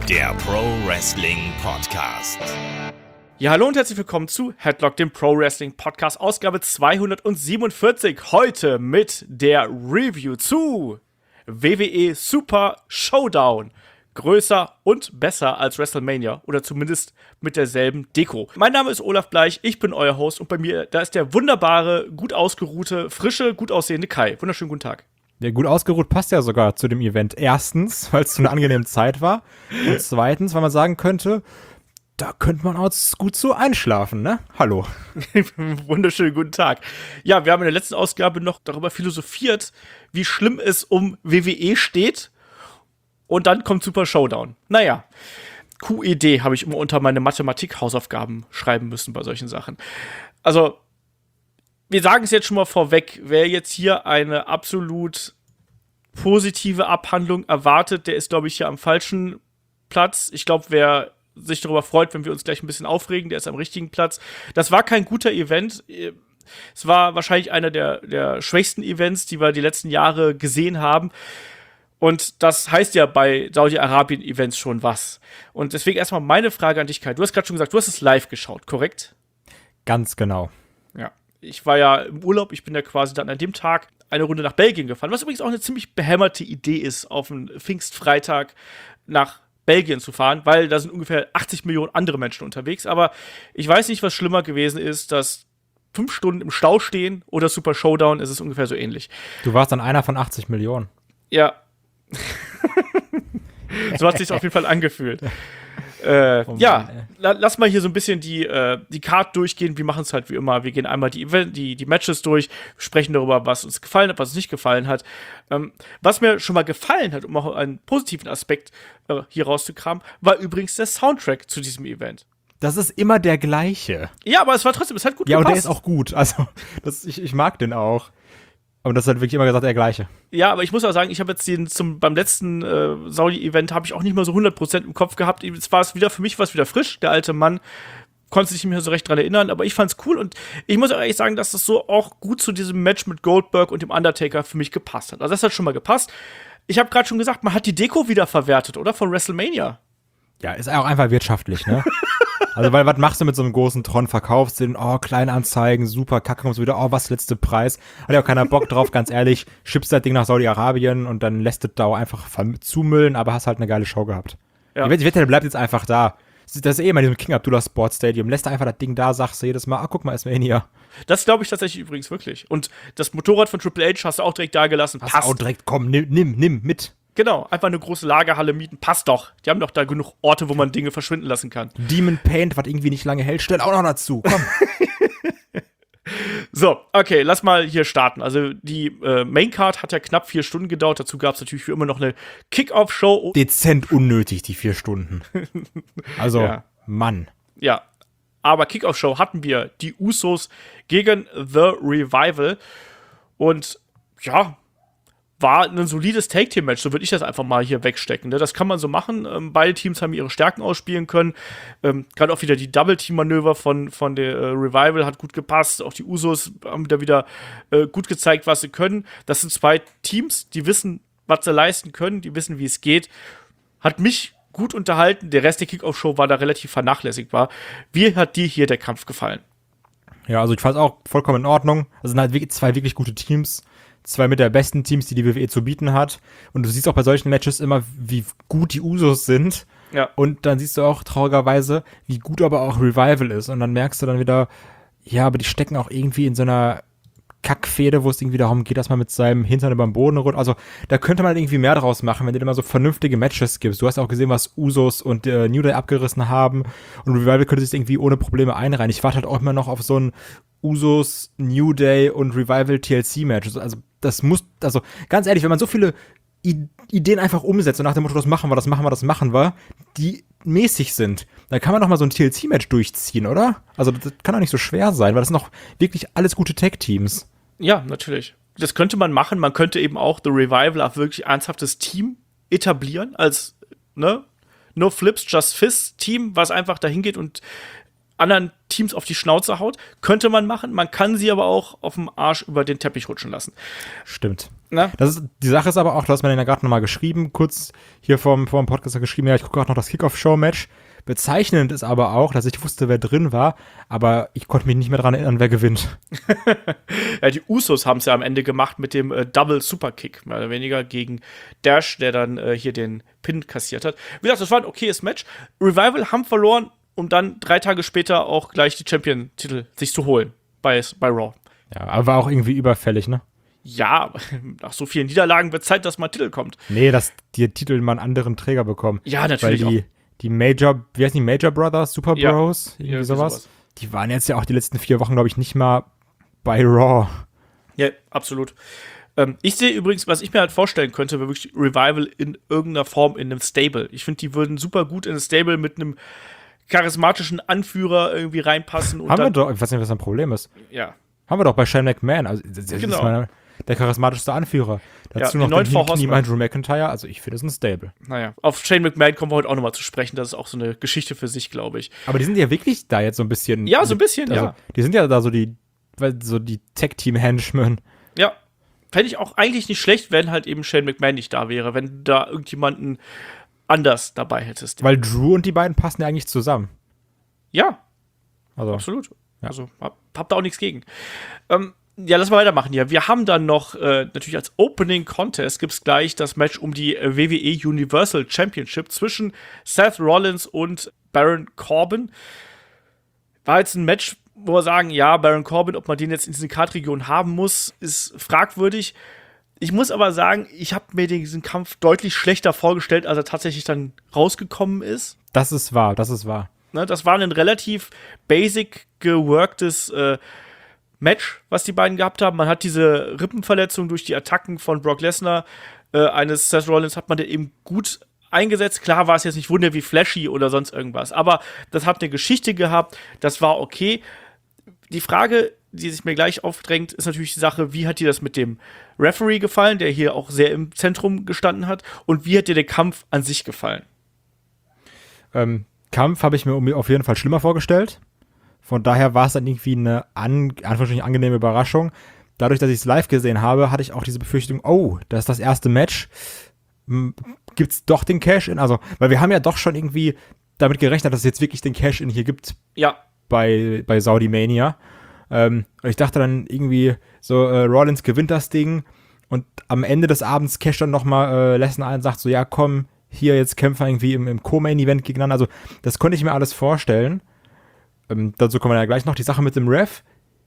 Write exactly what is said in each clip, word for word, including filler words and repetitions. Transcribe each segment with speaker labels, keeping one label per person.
Speaker 1: der Pro Wrestling Podcast.
Speaker 2: Ja, hallo und herzlich willkommen zu Headlock, dem Pro Wrestling Podcast, Ausgabe zweihundertsiebenundvierzig. Heute mit der Review zu W W E Super Showdown. Größer und besser als WrestleMania oder zumindest mit derselben Deko. Mein Name ist Olaf Bleich, ich bin euer Host und bei mir, da ist der wunderbare, gut ausgeruhte, frische, gut aussehende Kai. Wunderschönen guten Tag.
Speaker 3: Der gut ausgeruht passt ja sogar zu dem Event. Erstens, weil es zu einer angenehmen Zeit war. Und zweitens, weil man sagen könnte, da könnte man auch gut so einschlafen, ne? Hallo.
Speaker 2: Wunderschönen guten Tag. Ja, wir haben in der letzten Ausgabe noch darüber philosophiert, wie schlimm es um W W E steht. Und dann kommt Super Showdown. Naja, Q E D habe ich immer unter meine Mathematik-Hausaufgaben schreiben müssen bei solchen Sachen. Also, wir sagen es jetzt schon mal vorweg, wer jetzt hier eine absolut positive Abhandlung erwartet, der ist, glaube ich, hier am falschen Platz. Ich glaube, wer sich darüber freut, wenn wir uns gleich ein bisschen aufregen, der ist am richtigen Platz. Das war kein guter Event. Es war wahrscheinlich einer der, der schwächsten Events, die wir die letzten Jahre gesehen haben. Und das heißt ja bei Saudi-Arabien-Events schon was. Und deswegen erstmal meine Frage an dich, Kai. Du hast gerade schon gesagt, du hast es live geschaut, korrekt?
Speaker 3: Ganz genau.
Speaker 2: Ja. Ich war ja im Urlaub, ich bin ja quasi dann an dem Tag eine Runde nach Belgien gefahren, was übrigens auch eine ziemlich behämmerte Idee ist, auf einen Pfingstfreitag nach Belgien zu fahren, weil da sind ungefähr achtzig Millionen andere Menschen unterwegs. Aber ich weiß nicht, was schlimmer gewesen ist, dass fünf Stunden im Stau stehen oder Super Showdown, ist es ungefähr so ähnlich.
Speaker 3: Du warst dann einer von achtzig Millionen.
Speaker 2: Ja. So hat es sich auf jeden Fall angefühlt. Äh, oh Mann, ja, la- lass mal hier so ein bisschen die, äh, die Card durchgehen. Wir machen es halt wie immer. Wir gehen einmal die, Event- die, die Matches durch, sprechen darüber, was uns gefallen hat, was uns nicht gefallen hat. Ähm, was mir schon mal gefallen hat, um auch einen positiven Aspekt äh, hier rauszukramen, war übrigens der Soundtrack zu diesem Event.
Speaker 3: Das ist immer der gleiche.
Speaker 2: Ja, aber es war trotzdem, es hat gut
Speaker 3: ja,
Speaker 2: gepasst.
Speaker 3: Ja, und der ist auch gut. Also, das, ich, ich mag den auch. Aber das hat wirklich immer gesagt, der gleiche.
Speaker 2: Ja, aber ich muss auch sagen, ich habe jetzt den zum, beim letzten äh, Saudi-Event habe ich auch nicht mal so hundert Prozent im Kopf gehabt. Jetzt war es wieder, für mich war es wieder frisch. Der alte Mann konnte sich nicht mehr so recht dran erinnern, aber ich fand's cool und ich muss auch ehrlich sagen, dass das so auch gut zu diesem Match mit Goldberg und dem Undertaker für mich gepasst hat. Also das hat schon mal gepasst. Ich habe gerade schon gesagt, man hat die Deko wieder verwertet, oder? Von WrestleMania.
Speaker 3: Ja, ist auch einfach wirtschaftlich, ne? Also, weil, was machst du mit so einem großen Tron? Verkaufst den, oh, Kleinanzeigen, super, kacke, kommst du wieder, oh, was, letzte Preis? Hat ja auch keiner Bock drauf, ganz ehrlich. Schippst das Ding nach Saudi-Arabien und dann lässt es da auch einfach zumüllen, aber hast halt eine geile Show gehabt. Ja. Ich wette, der bleibt jetzt einfach da. Das ist eh immer in diesem King Abdullah Sports Stadium. Lässt einfach das Ding da, sagst du jedes Mal, ah, guck mal, ist mir hier.
Speaker 2: Das glaube ich tatsächlich übrigens wirklich. Und das Motorrad von Triple H hast du auch direkt da gelassen.
Speaker 3: Hast passt. Auch direkt, komm, nimm, nimm, nimm mit.
Speaker 2: Genau, einfach eine große Lagerhalle mieten, passt doch. Die haben doch da genug Orte, wo man Dinge verschwinden lassen kann.
Speaker 3: Demon Paint, was irgendwie nicht lange hält, stell auch noch dazu, komm.
Speaker 2: So, okay, lass mal hier starten. Also die äh, Maincard hat ja knapp vier Stunden gedauert. Dazu gab es natürlich wie immer noch eine Kick-Off-Show.
Speaker 3: Dezent unnötig, die vier Stunden. Also, ja. Mann.
Speaker 2: Ja, aber Kick-Off-Show hatten wir die Usos gegen The Revival. Und ja, war ein solides Tag-Team-Match, so würde ich das einfach mal hier wegstecken. Ne? Das kann man so machen. Ähm, beide Teams haben ihre Stärken ausspielen können. Ähm, Gerade auch wieder die Double-Team-Manöver von, von der äh, Revival hat gut gepasst. Auch die Usos haben wieder, wieder äh, gut gezeigt, was sie können. Das sind zwei Teams, die wissen, was sie leisten können, die wissen, wie es geht. Hat mich gut unterhalten. Der Rest der Kick-Off-Show war da relativ vernachlässigbar. Wie hat dir hier der Kampf gefallen?
Speaker 3: Ja, also ich fand es auch vollkommen in Ordnung. Das sind halt wirklich zwei wirklich gute Teams. Zwei mit der besten Teams, die die W W E zu bieten hat. Und du siehst auch bei solchen Matches immer, wie gut die Usos sind.
Speaker 2: Ja.
Speaker 3: Und dann siehst du auch traurigerweise, wie gut aber auch Revival ist. Und dann merkst du dann wieder, ja, aber die stecken auch irgendwie in so einer Kackfehde, wo es irgendwie darum geht, dass man mit seinem Hintern über den Boden rutscht. Also da könnte man irgendwie mehr draus machen, wenn du dir immer so vernünftige Matches gibst. Du hast auch gesehen, was Usos und äh, New Day abgerissen haben. Und Revival könnte sich irgendwie ohne Probleme einreihen. Ich warte halt auch immer noch auf so ein Usos, New Day und Revival T L C-Match. Also das muss, also ganz ehrlich, wenn man so viele I- Ideen einfach umsetzt und nach dem Motto, das machen wir, das machen wir, das machen wir, die mäßig sind, dann kann man doch mal so ein T L C-Match durchziehen, oder? Also das kann doch nicht so schwer sein, weil das sind doch wirklich alles gute Tag-Teams.
Speaker 2: Ja, natürlich. Das könnte man machen. Man könnte eben auch The Revival auf wirklich ernsthaftes Team etablieren, als, ne, No Flips, Just Fists Team, was einfach dahin geht und anderen Teams auf die Schnauze haut. Könnte man machen. Man kann sie aber auch auf dem Arsch über den Teppich rutschen lassen.
Speaker 3: Stimmt.
Speaker 2: Na?
Speaker 3: Das ist, die Sache ist aber auch, du hast mir ja gerade nochmal geschrieben, kurz hier vom, vom Podcast geschrieben, ja, ich gucke gerade noch das Kickoff-Show-Match. Bezeichnend ist aber auch, dass ich wusste, wer drin war, aber ich konnte mich nicht mehr daran erinnern, wer gewinnt.
Speaker 2: Ja, die Usos haben es ja am Ende gemacht mit dem äh, Double Superkick, mehr oder weniger gegen Dash, der dann äh, hier den Pin kassiert hat. Wie gesagt, das war ein okayes Match. Revival haben verloren, um dann drei Tage später auch gleich die Champion-Titel sich zu holen bei, bei Raw.
Speaker 3: Ja, aber war auch irgendwie überfällig, ne?
Speaker 2: Ja, nach so vielen Niederlagen wird Zeit, dass mal Titel kommt.
Speaker 3: Nee, dass die Titel mal einen anderen Träger bekommen.
Speaker 2: Ja, natürlich
Speaker 3: Weil die,
Speaker 2: auch.
Speaker 3: die Major, wie heißen die, Major Brothers, Super
Speaker 2: Ja.
Speaker 3: Bros, irgendwie
Speaker 2: Ja,
Speaker 3: sowas.
Speaker 2: sowas.
Speaker 3: Die waren jetzt ja auch die letzten vier Wochen, glaube ich, nicht mal bei Raw.
Speaker 2: Ja, absolut. Ähm, ich sehe übrigens, was ich mir halt vorstellen könnte, wäre wirklich Revival in irgendeiner Form in einem Stable. Ich finde, die würden super gut in ein Stable mit einem charismatischen Anführer irgendwie reinpassen. Und
Speaker 3: Haben wir
Speaker 2: dann,
Speaker 3: doch, ich weiß nicht, was ein Problem ist.
Speaker 2: ja.
Speaker 3: Haben wir doch bei Shane McMahon. Also, das das
Speaker 2: Genau.
Speaker 3: ist mal der charismatischste Anführer. Dazu
Speaker 2: die
Speaker 3: noch
Speaker 2: neuen
Speaker 3: den
Speaker 2: Four
Speaker 3: Hinknie
Speaker 2: Horsemen.
Speaker 3: Drew McIntyre. Also, ich finde, es ist ein Stable.
Speaker 2: Naja, auf Shane McMahon kommen wir heute auch nochmal zu sprechen. Das ist auch so eine Geschichte für sich, glaube ich.
Speaker 3: Aber die sind ja wirklich da jetzt so ein bisschen.
Speaker 2: Ja, so ein bisschen,
Speaker 3: also,
Speaker 2: ja.
Speaker 3: Die sind ja da so die, weil so die Tag-Team-Henchmen.
Speaker 2: Ja, fände ich auch eigentlich nicht schlecht, wenn halt eben Shane McMahon nicht da wäre, wenn du da irgendjemanden anders dabei hättest.
Speaker 3: Weil Drew und die beiden passen ja eigentlich zusammen.
Speaker 2: Ja,
Speaker 3: Also,
Speaker 2: absolut.
Speaker 3: Ja.
Speaker 2: Also hab, hab da auch nichts gegen. Ähm, ja, lass mal weitermachen hier. Wir haben dann noch, äh, natürlich als Opening Contest gibt es gleich das Match um die äh, W W E Universal Championship zwischen Seth Rollins und Baron Corbin. War jetzt ein Match, wo wir sagen, ja, Baron Corbin, ob man den jetzt in diese Kartregion haben muss, ist fragwürdig. Ich muss aber sagen, ich habe mir diesen Kampf deutlich schlechter vorgestellt, als er tatsächlich dann rausgekommen ist.
Speaker 3: das ist wahr, das ist wahr.
Speaker 2: Ne, das war ein relativ basic geworktes äh, Match, was die beiden gehabt haben. Man hat diese Rippenverletzung durch die Attacken von Brock Lesnar, äh, eines Seth Rollins, hat man da eben gut eingesetzt. Klar war es jetzt nicht wunder wie flashy oder sonst irgendwas, aber das hat eine Geschichte gehabt, das war okay. Die Frage, die sich mir gleich aufdrängt, ist natürlich die Sache, wie hat dir das mit dem Referee gefallen, der hier auch sehr im Zentrum gestanden hat, und wie hat dir der Kampf an sich gefallen?
Speaker 3: Ähm, Kampf habe ich mir um- auf jeden Fall schlimmer vorgestellt. Von daher war es dann irgendwie eine an, anfangs angenehme Überraschung. Dadurch, dass ich es live gesehen habe, hatte ich auch diese Befürchtung, oh, das ist das erste Match. M- Gibt's doch den Cash-In? Also, weil wir haben ja doch schon irgendwie damit gerechnet, dass es jetzt wirklich den Cash-In hier gibt
Speaker 2: Ja,
Speaker 3: bei, bei Saudi Mania. Ähm, und ich dachte dann irgendwie, so, äh, Rollins gewinnt das Ding und am Ende des Abends casht dann nochmal äh, Lesnar ein und sagt so, ja komm, hier jetzt kämpfen wir irgendwie im, im Co-Main-Event gegeneinander. Also, das konnte ich mir alles vorstellen. Ähm, dazu kommen wir ja gleich noch. Die Sache mit dem Ref.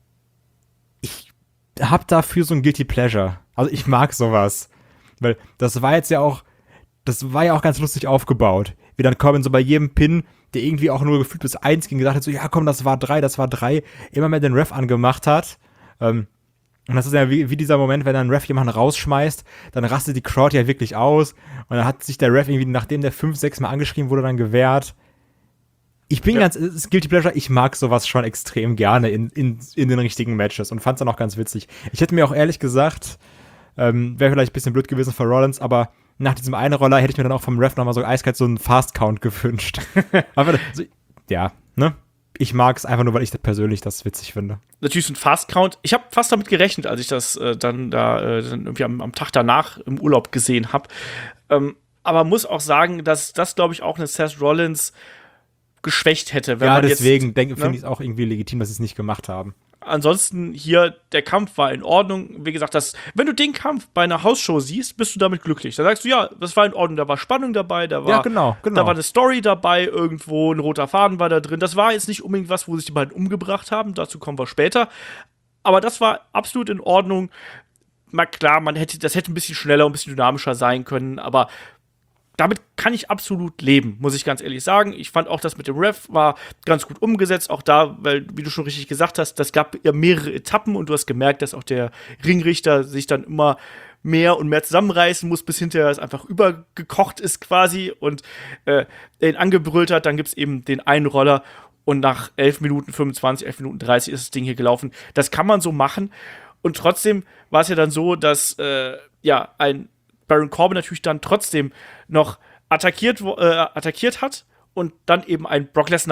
Speaker 3: Ich hab dafür so ein Guilty Pleasure. Also, ich mag sowas. Weil das war jetzt ja auch, das war ja auch ganz lustig aufgebaut. Wie dann Corbin so bei jedem Pin, der irgendwie auch nur gefühlt bis eins ging, gesagt hat so, ja komm, das war drei, das war drei, immer mehr den Ref angemacht hat. Ähm, und das ist ja wie, wie dieser Moment, wenn dann ein Ref jemanden rausschmeißt, dann rastet die Crowd ja wirklich aus. Und dann hat sich der Ref irgendwie, nachdem der fünf, sechs Mal angeschrien wurde, dann gewehrt. Ich bin
Speaker 2: Ja.
Speaker 3: ganz, es ist Guilty Pleasure, ich mag sowas schon extrem gerne in, in, in den richtigen Matches und fand's dann auch ganz witzig. Ich hätte mir auch ehrlich gesagt, ähm, wäre vielleicht ein bisschen blöd gewesen für Rollins, aber nach diesem Einroller hätte ich mir dann auch vom Ref nochmal so eiskalt so einen Fast-Count gewünscht. Aber, so, ja, ne? Ich mag es einfach nur, weil ich das persönlich das witzig finde.
Speaker 2: natürlich so ein Fast-Count. Ich habe fast damit gerechnet, als ich das äh, dann da äh, dann irgendwie am, am Tag danach im Urlaub gesehen habe. Ähm, aber muss auch sagen, dass das, glaube ich, auch eine Seth Rollins geschwächt hätte. Wenn
Speaker 3: Ja,
Speaker 2: man
Speaker 3: deswegen
Speaker 2: jetzt,
Speaker 3: denke
Speaker 2: ne?
Speaker 3: finde ich es auch irgendwie legitim, dass sie es nicht gemacht haben.
Speaker 2: Ansonsten hier, der Kampf war in Ordnung. Wie gesagt, das, wenn du den Kampf bei einer Hausshow siehst, bist du damit glücklich. Da sagst du, ja, das war in Ordnung, da war Spannung dabei, da war,
Speaker 3: Ja, genau, genau.
Speaker 2: da war eine Story dabei, irgendwo ein roter Faden war da drin. Das war jetzt nicht unbedingt was, wo sich die beiden umgebracht haben, dazu kommen wir später. Aber das war absolut in Ordnung. Mal klar, man hätte, das hätte ein bisschen schneller und ein bisschen dynamischer sein können, aber damit kann ich absolut leben, muss ich ganz ehrlich sagen. Ich fand auch, das mit dem Ref war ganz gut umgesetzt. Auch da, weil, wie du schon richtig gesagt hast, das gab ja mehrere Etappen und du hast gemerkt, dass auch der Ringrichter sich dann immer mehr und mehr zusammenreißen muss, bis hinterher es einfach übergekocht ist quasi und äh, er ihn angebrüllt hat. Dann gibt es eben den einen Roller und nach elf Minuten fünfundzwanzig, elf Minuten dreißig ist das Ding hier gelaufen. Das kann man so machen und trotzdem war es ja dann so, dass äh, ja ein Baron Corbin natürlich dann trotzdem noch attackiert, äh, attackiert hat und dann eben ein Brock Lesnar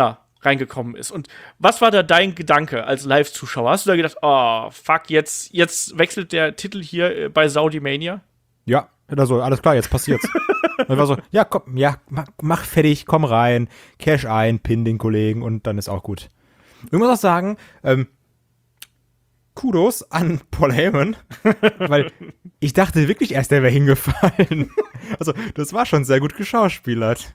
Speaker 2: reingekommen ist. Und was war da dein Gedanke als Live-Zuschauer? Hast du da gedacht, oh, fuck, jetzt, jetzt wechselt der Titel hier bei Saudi Mania?
Speaker 3: Ja, also alles klar, jetzt passiert's. Und war so, ja, komm, ja, mach, mach fertig, komm rein, cash ein, pin den Kollegen und dann ist auch gut. Ich muss auch sagen, ähm, Kudos an Paul Heyman, weil ich dachte wirklich erst, der wäre hingefallen. Also, das war schon sehr gut geschauspielert.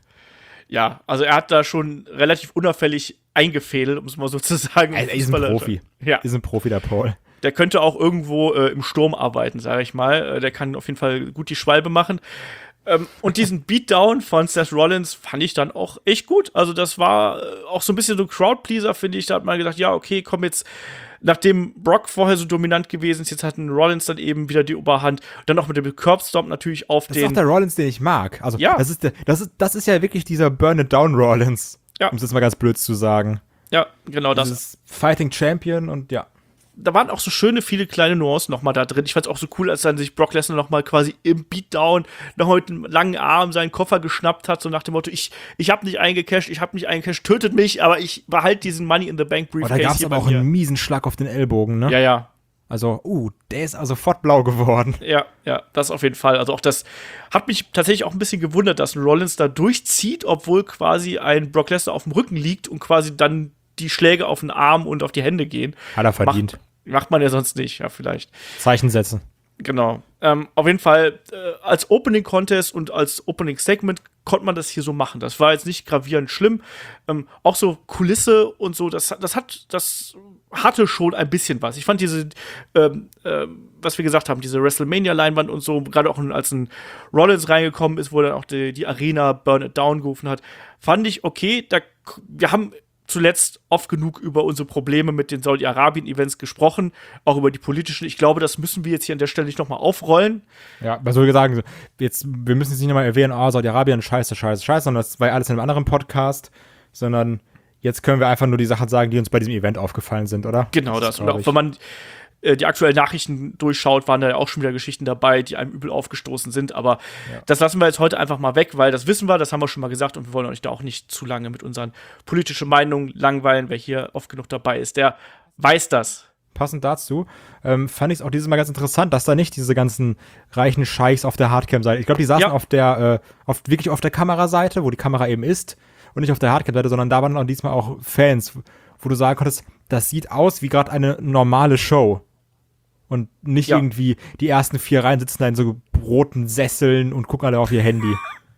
Speaker 2: Ja, also er hat da schon relativ unauffällig eingefädelt, um es mal so zu sagen.
Speaker 3: Er ist ein Profi.
Speaker 2: Ja.
Speaker 3: Ist ein Profi, der Paul.
Speaker 2: Der könnte auch irgendwo äh, im Sturm arbeiten, sage ich mal. Äh, der kann auf jeden Fall gut die Schwalbe machen. Ähm, und diesen Beatdown von Seth Rollins fand ich dann auch echt gut. Also das war äh, auch so ein bisschen so ein Crowdpleaser, finde ich. Da hat man gedacht, ja, okay, komm jetzt, nachdem Brock vorher so dominant gewesen ist, jetzt hat ein Rollins dann eben wieder die Oberhand. Dann auch mit dem Curbstomp natürlich auf
Speaker 3: das
Speaker 2: den.
Speaker 3: Das ist auch der Rollins, den ich mag. Also
Speaker 2: ja.
Speaker 3: das, ist der, das, ist, das ist ja wirklich dieser Burn-It-Down Rollins.
Speaker 2: Ja.
Speaker 3: Um es jetzt mal ganz blöd zu sagen.
Speaker 2: Ja, genau das.
Speaker 3: Das ist Fighting Champion und ja.
Speaker 2: Da waren auch so schöne, viele kleine Nuancen noch mal da drin. Ich fand es auch so cool, als dann sich Brock Lesnar noch mal quasi im Beatdown noch mal mit einem langen Arm seinen Koffer geschnappt hat, so nach dem Motto, ich, ich hab nicht eingecasht, ich hab nicht eingecasht, tötet mich, aber ich behalte diesen Money in the Bank Briefcase.
Speaker 3: Oh, da gab es aber auch
Speaker 2: mir.
Speaker 3: einen miesen Schlag auf den Ellbogen, ne?
Speaker 2: Ja, ja.
Speaker 3: Also, uh, der ist also sofort blau geworden.
Speaker 2: Ja, ja, das auf jeden Fall. Also auch das hat mich tatsächlich auch ein bisschen gewundert, dass ein Rollins da durchzieht, obwohl quasi ein Brock Lesnar auf dem Rücken liegt und quasi dann die Schläge auf den Arm und auf die Hände gehen.
Speaker 3: Hat er verdient.
Speaker 2: Macht, macht man ja sonst nicht, ja, vielleicht.
Speaker 3: Zeichen setzen.
Speaker 2: Genau. Ähm, auf jeden Fall, äh, als Opening Contest und als Opening Segment konnte man das hier so machen. Das war jetzt nicht gravierend schlimm. Ähm, auch so Kulisse und so, das, das hat, das hatte schon ein bisschen was. Ich fand diese, ähm, äh, was wir gesagt haben, diese WrestleMania-Leinwand und so, gerade auch als ein Rollins reingekommen ist, wo dann auch die, die Arena Burn It Down gerufen hat, fand ich okay. Da, wir haben zuletzt oft genug über unsere Probleme mit den Saudi-Arabien-Events gesprochen, auch über die politischen. Ich glaube, das müssen wir jetzt hier an der Stelle nicht nochmal aufrollen.
Speaker 3: Ja, was soll ich sagen, jetzt, wir müssen jetzt nicht nochmal erwähnen, oh, Saudi-Arabien, scheiße, scheiße, scheiße, sondern das war ja alles in einem anderen Podcast, sondern jetzt können wir einfach nur die Sachen sagen, die uns bei diesem Event aufgefallen sind, oder?
Speaker 2: Genau das. das. Und auch wenn man äh, die aktuellen Nachrichten durchschaut, waren da ja auch schon wieder Geschichten dabei, die einem übel aufgestoßen sind. Aber ja. das lassen wir jetzt heute einfach mal weg, weil das wissen wir, das haben wir schon mal gesagt und wir wollen euch da auch nicht zu lange mit unseren politischen Meinungen langweilen. Wer hier oft genug dabei ist, der weiß das.
Speaker 3: Passend dazu ähm, fand ich es auch dieses Mal ganz interessant, dass da nicht diese ganzen reichen Scheichs auf der Hardcam-Seite, ich glaube, die saßen ja. auf der, äh, auf, wirklich auf der Kameraseite, wo die Kamera eben ist und nicht auf der Hardcam-Seite, sondern da waren auch diesmal auch Fans, wo du sagen konntest, das sieht aus wie gerade eine normale Show. Und nicht ja. irgendwie die ersten vier Reihen sitzen da in so roten Sesseln und gucken alle auf ihr Handy.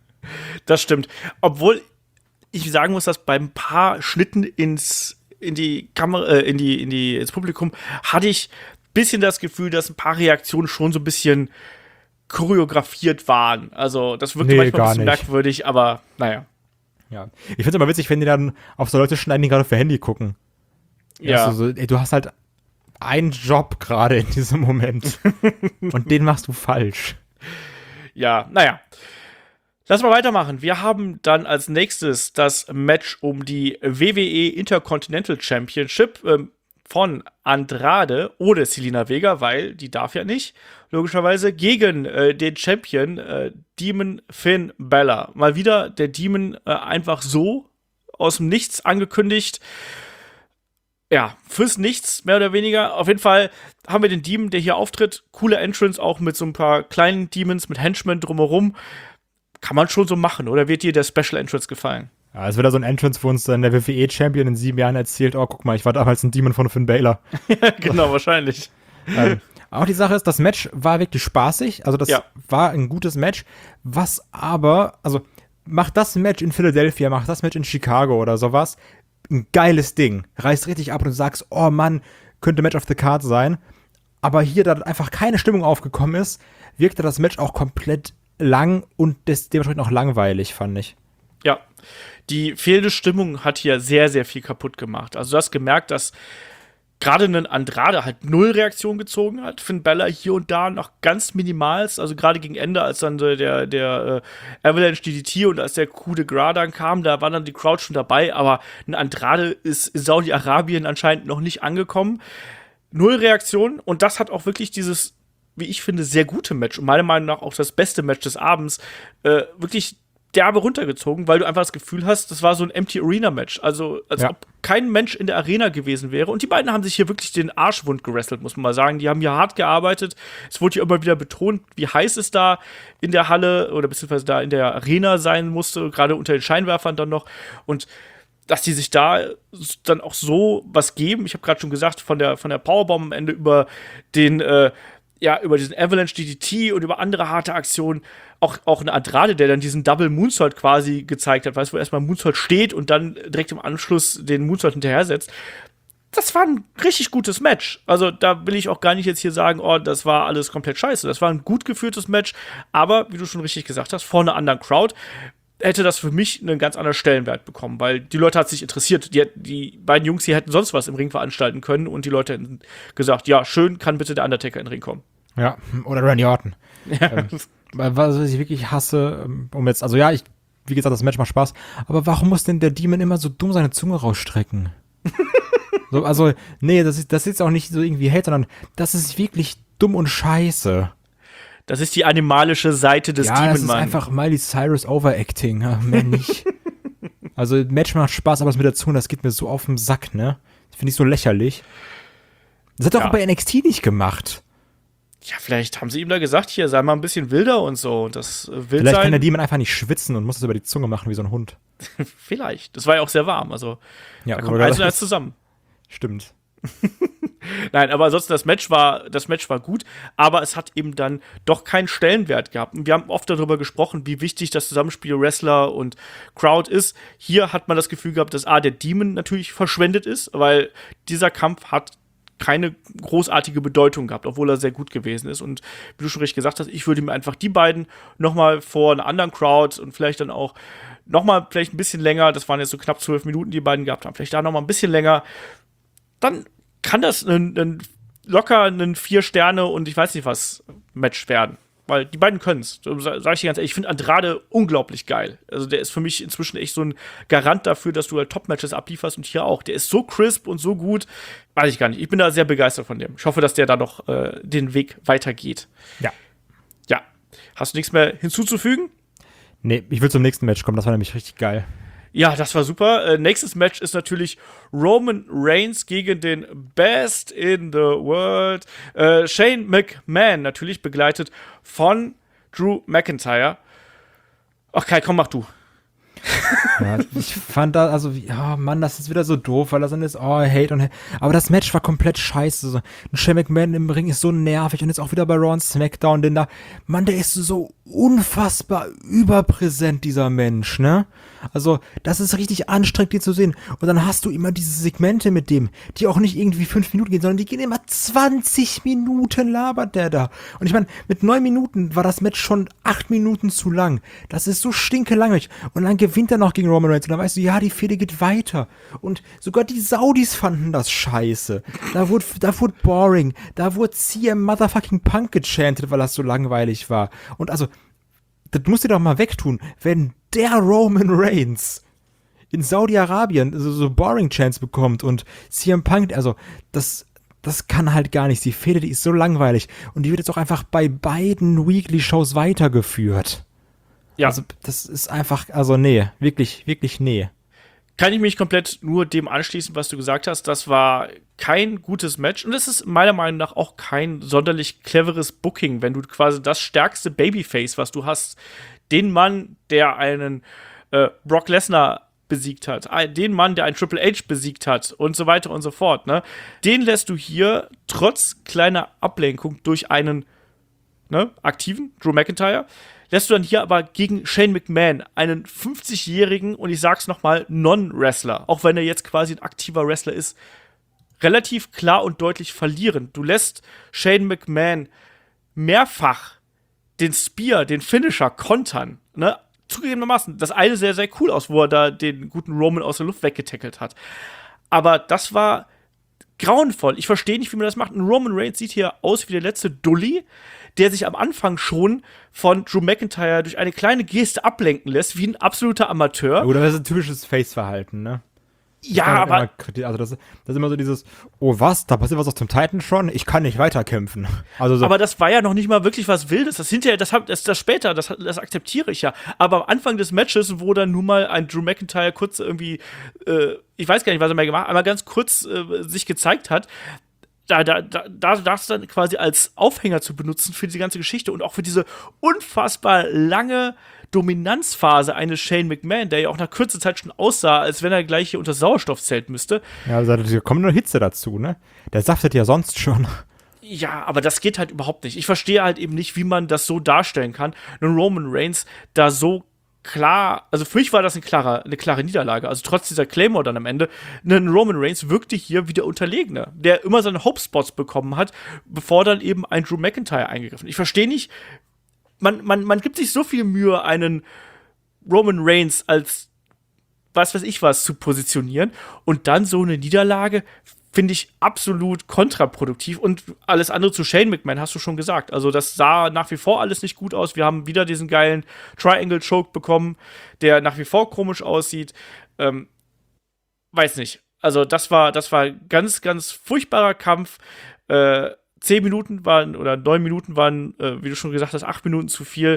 Speaker 2: Das stimmt. Obwohl ich sagen muss, dass bei ein paar Schnitten ins, in die Kamera, äh, in die, in die, ins Publikum hatte ich ein bisschen das Gefühl, dass ein paar Reaktionen schon so ein bisschen choreografiert waren. Also das wirkte
Speaker 3: nee,
Speaker 2: manchmal ein bisschen
Speaker 3: nicht.
Speaker 2: merkwürdig, aber naja.
Speaker 3: Ja. Ich finde es immer witzig, wenn die dann auf so Leute schneiden, die gerade auf ihr Handy gucken.
Speaker 2: Ja.
Speaker 3: Also so, ey, du hast halt einen Job gerade in diesem Moment. Und den machst du falsch.
Speaker 2: Ja, naja. Lass mal weitermachen. Wir haben dann als nächstes das Match um die W W E Intercontinental Championship ähm, von Andrade oder Zelina Vega, weil die darf ja nicht, logischerweise, gegen äh, den Champion äh, Demon Finn Balor. Mal wieder der Demon äh, einfach so aus dem Nichts angekündigt. Ja, fürs Nichts, mehr oder weniger. Auf jeden Fall haben wir den Demon, der hier auftritt. Coole Entrance, auch mit so ein paar kleinen Demons, mit Henchmen drumherum. Kann man schon so machen, oder wird dir der Special Entrance gefallen?
Speaker 3: Ja, es wird da so ein Entrance, wo uns dann der W W E-Champion in sieben Jahren erzählt, oh, guck mal, ich war damals ein Demon von Finn Balor.
Speaker 2: Ja, genau, wahrscheinlich.
Speaker 3: ähm, auch die Sache ist, das Match war wirklich spaßig. Also das
Speaker 2: ja.
Speaker 3: war ein gutes Match. Was aber, also macht das Match in Philadelphia, macht das Match in Chicago oder sowas, ein geiles Ding. Reißt richtig ab und du sagst, oh Mann, könnte Match of the Card sein. Aber hier, da einfach keine Stimmung aufgekommen ist, wirkte das Match auch komplett lang und des, dementsprechend auch langweilig, fand ich.
Speaker 2: Ja, die fehlende Stimmung hat hier sehr, sehr viel kaputt gemacht. Also du hast gemerkt, dass gerade ein Andrade halt null Reaktion gezogen hat. Finn Balor hier und da noch ganz minimalst. Also gerade gegen Ende, als dann der, der, der äh, Avalanche D D T und als der Coup de Gras dann kam, da war dann die Crowd schon dabei. Aber ein Andrade ist in Saudi-Arabien anscheinend noch nicht angekommen. Null Reaktion. Und das hat auch wirklich dieses, wie ich finde, sehr gute Match und meiner Meinung nach auch das beste Match des Abends, äh, wirklich derbe runtergezogen, weil du einfach das Gefühl hast, das war so ein Empty Arena Match. Also, als
Speaker 3: Ja.
Speaker 2: ob kein Mensch in der Arena gewesen wäre. Und die beiden haben sich hier wirklich den Arsch wund gewrestelt, muss man mal sagen. Die haben hier hart gearbeitet. Es wurde hier immer wieder betont, wie heiß es da in der Halle oder beziehungsweise da in der Arena sein musste, gerade unter den Scheinwerfern dann noch. Und dass die sich da dann auch so was geben. Ich habe gerade schon gesagt, von der, von der Powerbomb am Ende über den, äh, ja, über diesen Avalanche D D T und über andere harte Aktionen. Auch, auch eine Andrade, der dann diesen Double Moonsault quasi gezeigt hat, weißt du, wo erstmal Moonsault steht und dann direkt im Anschluss den Moonsault hinterher setzt. Das war ein richtig gutes Match. Also da will ich auch gar nicht jetzt hier sagen, oh, das war alles komplett scheiße. Das war ein gut geführtes Match, aber wie du schon richtig gesagt hast, vor einer anderen Crowd hätte das für mich einen ganz anderen Stellenwert bekommen, weil die Leute hat sich interessiert. Die, die beiden Jungs hier hätten sonst was im Ring veranstalten können und die Leute hätten gesagt, ja, schön, kann bitte der Undertaker in den Ring kommen.
Speaker 3: Ja, oder Randy Orton.
Speaker 2: Ja.
Speaker 3: Ähm, was ich wirklich hasse, um jetzt, also ja, ich, wie gesagt, das Match macht Spaß, aber warum muss denn der Demon immer so dumm seine Zunge rausstrecken? so, also, nee, das ist, das ist jetzt auch nicht so irgendwie Hate, sondern das ist wirklich dumm und scheiße.
Speaker 2: Das ist die animalische Seite des
Speaker 3: ja,
Speaker 2: Demon,
Speaker 3: das ist
Speaker 2: Mann.
Speaker 3: einfach Miley Cyrus Overacting, ja, mehr nicht. Also, Match macht Spaß, aber das mit der Zunge, das geht mir so auf den Sack, ne? Das finde ich so lächerlich. Das hat er
Speaker 2: Ja.
Speaker 3: auch bei N X T nicht gemacht.
Speaker 2: Ja, vielleicht haben sie ihm da gesagt, hier, sei mal ein bisschen wilder und so. Und das äh, wild
Speaker 3: Vielleicht
Speaker 2: sein.
Speaker 3: kann der Demon einfach nicht schwitzen und muss das über die Zunge machen wie so ein Hund.
Speaker 2: Vielleicht. Das war ja auch sehr warm. Also,
Speaker 3: Ja,
Speaker 2: da kommt
Speaker 3: oder
Speaker 2: eins und
Speaker 3: das
Speaker 2: eins
Speaker 3: ist-
Speaker 2: zusammen.
Speaker 3: Stimmt.
Speaker 2: Nein, aber ansonsten, das Match war, das Match war gut, aber es hat eben dann doch keinen Stellenwert gehabt. Und wir haben oft darüber gesprochen, wie wichtig das Zusammenspiel Wrestler und Crowd ist. Hier hat man das Gefühl gehabt, dass A, der Demon natürlich verschwendet ist, weil dieser Kampf hat keine großartige Bedeutung gehabt, obwohl er sehr gut gewesen ist. Und wie du schon richtig gesagt hast, ich würde mir einfach die beiden noch mal vor einer anderen Crowd und vielleicht dann auch noch mal vielleicht ein bisschen länger, das waren jetzt so knapp zwölf Minuten, die beiden gehabt haben, vielleicht da noch mal ein bisschen länger, dann kann das ein, ein locker ein vier Sterne und ich weiß nicht was Match werden. Weil die beiden können es. Sag ich dir ganz ehrlich, ich finde Andrade unglaublich geil. Also der ist für mich inzwischen echt so ein Garant dafür, dass du halt Top-Matches ablieferst und hier auch. Der ist so crisp und so gut. Weiß ich gar nicht. Ich bin da sehr begeistert von dem. Ich hoffe, dass der da noch äh, den Weg weitergeht.
Speaker 3: Ja.
Speaker 2: Ja. Hast du nichts mehr hinzuzufügen?
Speaker 3: Nee, ich will zum nächsten Match kommen, das war nämlich richtig geil.
Speaker 2: Ja, das war super. Äh, nächstes Match ist natürlich Roman Reigns gegen den Best in the World. Äh, Shane McMahon, natürlich begleitet von Drew McIntyre. Ach Kai, komm, mach du.
Speaker 3: Ja, ich fand da, also, ja, Mann, das ist wieder so doof, weil das dann ist, oh, Hate und Hate. Aber das Match war komplett scheiße. So. Ein Shane McMahon im Ring ist so nervig und jetzt auch wieder bei Raw und SmackDown, denn da, Mann, der ist so unfassbar überpräsent, dieser Mensch, ne? Also, das ist richtig anstrengend, den zu sehen. Und dann hast du immer diese Segmente mit dem, die auch nicht irgendwie fünf Minuten gehen, sondern die gehen immer zwanzig Minuten, labert der da. Und ich meine, mit neun Minuten war das Match schon acht Minuten zu lang. Das ist so stinkelangweilig. Und dann gewinnt er noch gegen Roman Reigns. Und dann weißt du, ja, die Fehde geht weiter. Und sogar die Saudis fanden das scheiße. Da wurde, da wurde boring. Da wurde C M Motherfucking Punk gechantet, weil das so langweilig war. Und also, das musst du doch mal wegtun, wenn der Roman Reigns in Saudi-Arabien so, so boring Chance bekommt und C M Punk, also das, das kann halt gar nicht. Die Fehde, die ist so langweilig und die wird jetzt auch einfach bei beiden Weekly-Shows weitergeführt.
Speaker 2: Ja.
Speaker 3: Also das ist einfach, also nee, wirklich, wirklich nee.
Speaker 2: Kann ich mich komplett nur dem anschließen, was du gesagt hast. Das war kein gutes Match. Und es ist meiner Meinung nach auch kein sonderlich cleveres Booking, wenn du quasi das stärkste Babyface, was du hast, den Mann, der einen äh, Brock Lesnar besiegt hat, den Mann, der einen Triple H besiegt hat und so weiter und so fort, ne? Den lässt du hier trotz kleiner Ablenkung durch einen ne, aktiven Drew McIntyre, lässt du dann hier aber gegen Shane McMahon, einen fünfzigjährigen, und ich sag's nochmal, Non-Wrestler, auch wenn er jetzt quasi ein aktiver Wrestler ist, relativ klar und deutlich verlieren. Du lässt Shane McMahon mehrfach den Spear, den Finisher kontern, ne? Zugegebenermaßen, das eine sehr, sehr cool aus, wo er da den guten Roman aus der Luft weggetackelt hat. Aber das war grauenvoll. Ich verstehe nicht, wie man das macht. Ein Roman Reigns sieht hier aus wie der letzte Dulli, der sich am Anfang schon von Drew McIntyre durch eine kleine Geste ablenken lässt, wie ein absoluter Amateur.
Speaker 3: Oder das ist ein typisches Face-Verhalten, ne?
Speaker 2: Ja,
Speaker 3: Das war
Speaker 2: aber
Speaker 3: immer kriti- also das, das ist immer so dieses, oh was, da passiert was aus dem Titan schon? Ich kann nicht weiterkämpfen. Also so,
Speaker 2: Aber das war ja noch nicht mal wirklich was Wildes. Das hinterher, das, hab, das, das später, das, das akzeptiere ich ja. Aber am Anfang des Matches, wo dann nun mal ein Drew McIntyre kurz irgendwie, äh, ich weiß gar nicht, was er mehr gemacht hat, aber ganz kurz äh, sich gezeigt hat, da, da, da, da das dann quasi als Aufhänger zu benutzen für diese ganze Geschichte und auch für diese unfassbar lange Dominanzphase eines Shane McMahon, der ja auch nach kurzer Zeit schon aussah, als wenn er gleich hier unter Sauerstoff zählt müsste.
Speaker 3: ja, also, da kommt nur Hitze dazu, ne? Der saftet ja sonst schon.
Speaker 2: Ja, aber das geht halt überhaupt nicht. Ich verstehe halt eben nicht, wie man das so darstellen kann. Einen Roman Reigns da so klar, also für mich war das eine klare, eine klare Niederlage. Also trotz dieser Claymore dann am Ende, ein Roman Reigns wirkte hier wie der Unterlegene, der immer seine Hope-Spots bekommen hat, bevor dann eben ein Drew McIntyre eingegriffen. Ich verstehe nicht, man, man, man gibt sich so viel Mühe, einen Roman Reigns als was weiß ich was zu positionieren und dann so eine Niederlage finde ich absolut kontraproduktiv und alles andere zu Shane McMahon hast du schon gesagt. Also das sah nach wie vor alles nicht gut aus. Wir haben wieder diesen geilen Triangle Choke bekommen, der nach wie vor komisch aussieht. Ähm, weiß nicht. Also das war, das war ganz, ganz furchtbarer Kampf. Äh, zehn Minuten waren oder neun Minuten waren, äh, wie du schon gesagt hast, acht Minuten zu viel.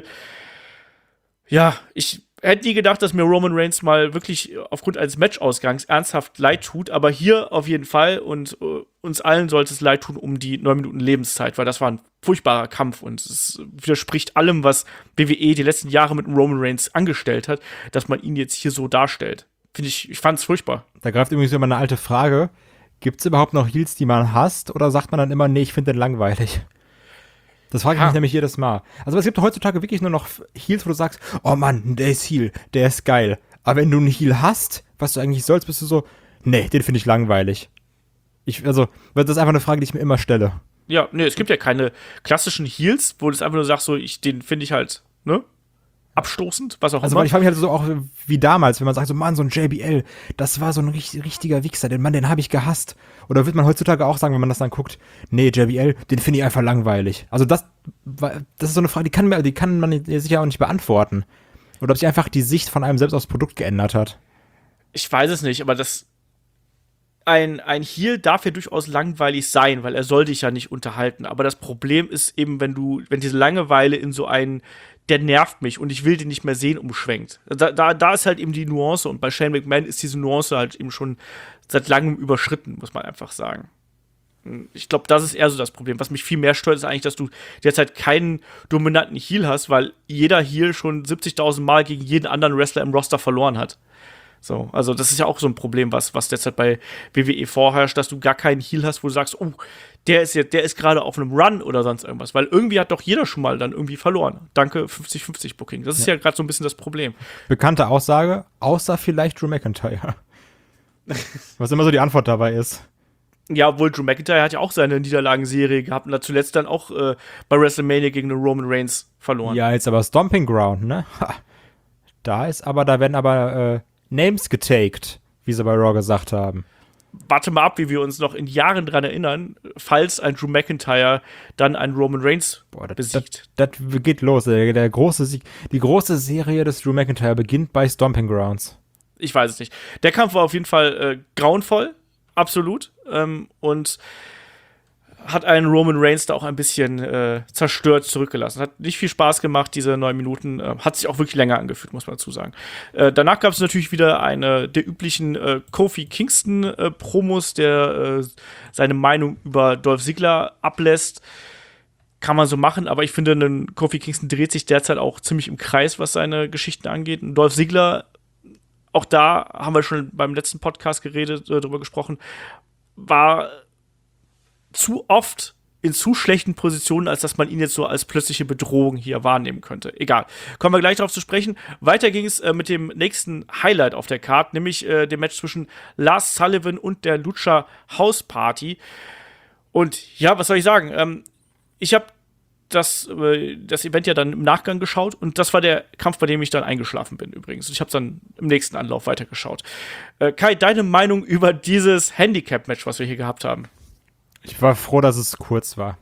Speaker 2: Ja, ich hätte nie gedacht, dass mir Roman Reigns mal wirklich aufgrund eines Matchausgangs ernsthaft leid tut, aber hier auf jeden Fall und äh, uns allen sollte es leid tun um die neun Minuten Lebenszeit, weil das war ein furchtbarer Kampf und es widerspricht allem, was W W E die letzten Jahre mit Roman Reigns angestellt hat, dass man ihn jetzt hier so darstellt. Finde ich, ich fand es furchtbar.
Speaker 3: Da greift übrigens immer eine alte Frage. Gibt es überhaupt noch Heels, die man hasst? Oder sagt man dann immer, nee, ich finde den langweilig? Das frage ich
Speaker 2: Ha.
Speaker 3: mich nämlich jedes Mal. Also es gibt heutzutage wirklich nur noch Heels, wo du sagst, oh Mann, der ist Heel, der ist geil. Aber wenn du einen Heel hast, was du eigentlich sollst, bist du so, nee, den finde ich langweilig. Ich, also, das ist einfach eine Frage, die ich mir immer stelle.
Speaker 2: Ja, nee, es gibt ja keine klassischen Heels, wo du es einfach nur sagst, so, ich, den finde ich halt, ne? Abstoßend, was auch
Speaker 3: Also
Speaker 2: immer.
Speaker 3: weil ich frage mich halt so auch wie damals, wenn man sagt so, Mann, so ein J B L, das war so ein richtig, richtiger Wichser, den Mann, den habe ich gehasst. Oder wird man heutzutage auch sagen, wenn man das dann guckt, nee, J B L, den finde ich einfach langweilig. Also das, das ist so eine Frage, die kann, mir, die kann man sicher auch nicht beantworten. Oder ob sich einfach die Sicht von einem selbst aufs Produkt geändert hat.
Speaker 2: Ich weiß es nicht, aber das ein, ein Heel darf ja durchaus langweilig sein, weil er soll dich ja nicht unterhalten. Aber das Problem ist eben, wenn du, wenn diese Langeweile in so einen, der nervt mich und ich will den nicht mehr sehen, umschwenkt. Da, da, da ist halt eben die Nuance und bei Shane McMahon ist diese Nuance halt eben schon seit langem überschritten, muss man einfach sagen. Ich glaube, das ist eher so das Problem. Was mich viel mehr stört, ist eigentlich, dass du derzeit keinen dominanten Heel hast, weil jeder Heel schon siebzigtausend Mal gegen jeden anderen Wrestler im Roster verloren hat. So, also das ist ja auch so ein Problem, was, was derzeit bei W W E vorherrscht, dass du gar keinen Heel hast, wo du sagst, oh, der ist jetzt, der ist gerade auf einem Run oder sonst irgendwas, weil irgendwie hat doch jeder schon mal dann irgendwie verloren. Danke fünfzig fünfzig Booking. Das ist ja, ja gerade so ein bisschen das Problem.
Speaker 3: Bekannte Aussage, außer vielleicht Drew McIntyre. Was immer so die Antwort dabei ist.
Speaker 2: Ja, obwohl Drew McIntyre hat ja auch seine Niederlagenserie gehabt und hat zuletzt dann auch äh, bei WrestleMania gegen den Roman Reigns verloren.
Speaker 3: Ja, jetzt aber Stomping Ground, ne? Ha. Da ist aber, da werden aber äh, Names getaked, wie sie bei Raw gesagt haben.
Speaker 2: Warte mal ab, wie wir uns noch in Jahren dran erinnern, falls ein Drew McIntyre dann einen Roman Reigns
Speaker 3: Boah, das,
Speaker 2: besiegt.
Speaker 3: Das, das geht los. Der, der große Sieg, die große Serie des Drew McIntyre beginnt bei Stomping Grounds.
Speaker 2: Ich weiß es nicht. Der Kampf war auf jeden Fall äh, grauenvoll, absolut. Ähm, und hat einen Roman Reigns da auch ein bisschen äh, zerstört zurückgelassen. Hat nicht viel Spaß gemacht, diese neun Minuten. Äh, hat sich auch wirklich länger angefühlt, muss man dazu sagen. Äh, danach gab es natürlich wieder eine der üblichen äh, Kofi Kingston-Promos, äh, der äh, seine Meinung über Dolph Ziggler ablässt. Kann man so machen, aber ich finde, ein Kofi Kingston dreht sich derzeit auch ziemlich im Kreis, was seine Geschichten angeht. Und Dolph Ziggler, auch da haben wir schon beim letzten Podcast geredet, äh, drüber gesprochen, war zu oft in zu schlechten Positionen, als dass man ihn jetzt so als plötzliche Bedrohung hier wahrnehmen könnte. Egal. Kommen wir gleich darauf zu sprechen. Weiter ging es äh, mit dem nächsten Highlight auf der Card, nämlich äh, dem Match zwischen Lars Sullivan und der Lucha House Party. Und ja, was soll ich sagen? Ähm, ich habe das, äh, das Event ja dann im Nachgang geschaut und das war der Kampf, bei dem ich dann eingeschlafen bin übrigens. Und ich habe dann im nächsten Anlauf weitergeschaut. Äh, Kai, deine Meinung über dieses Handicap-Match, was wir hier gehabt haben?
Speaker 3: Ich war froh, dass es kurz war.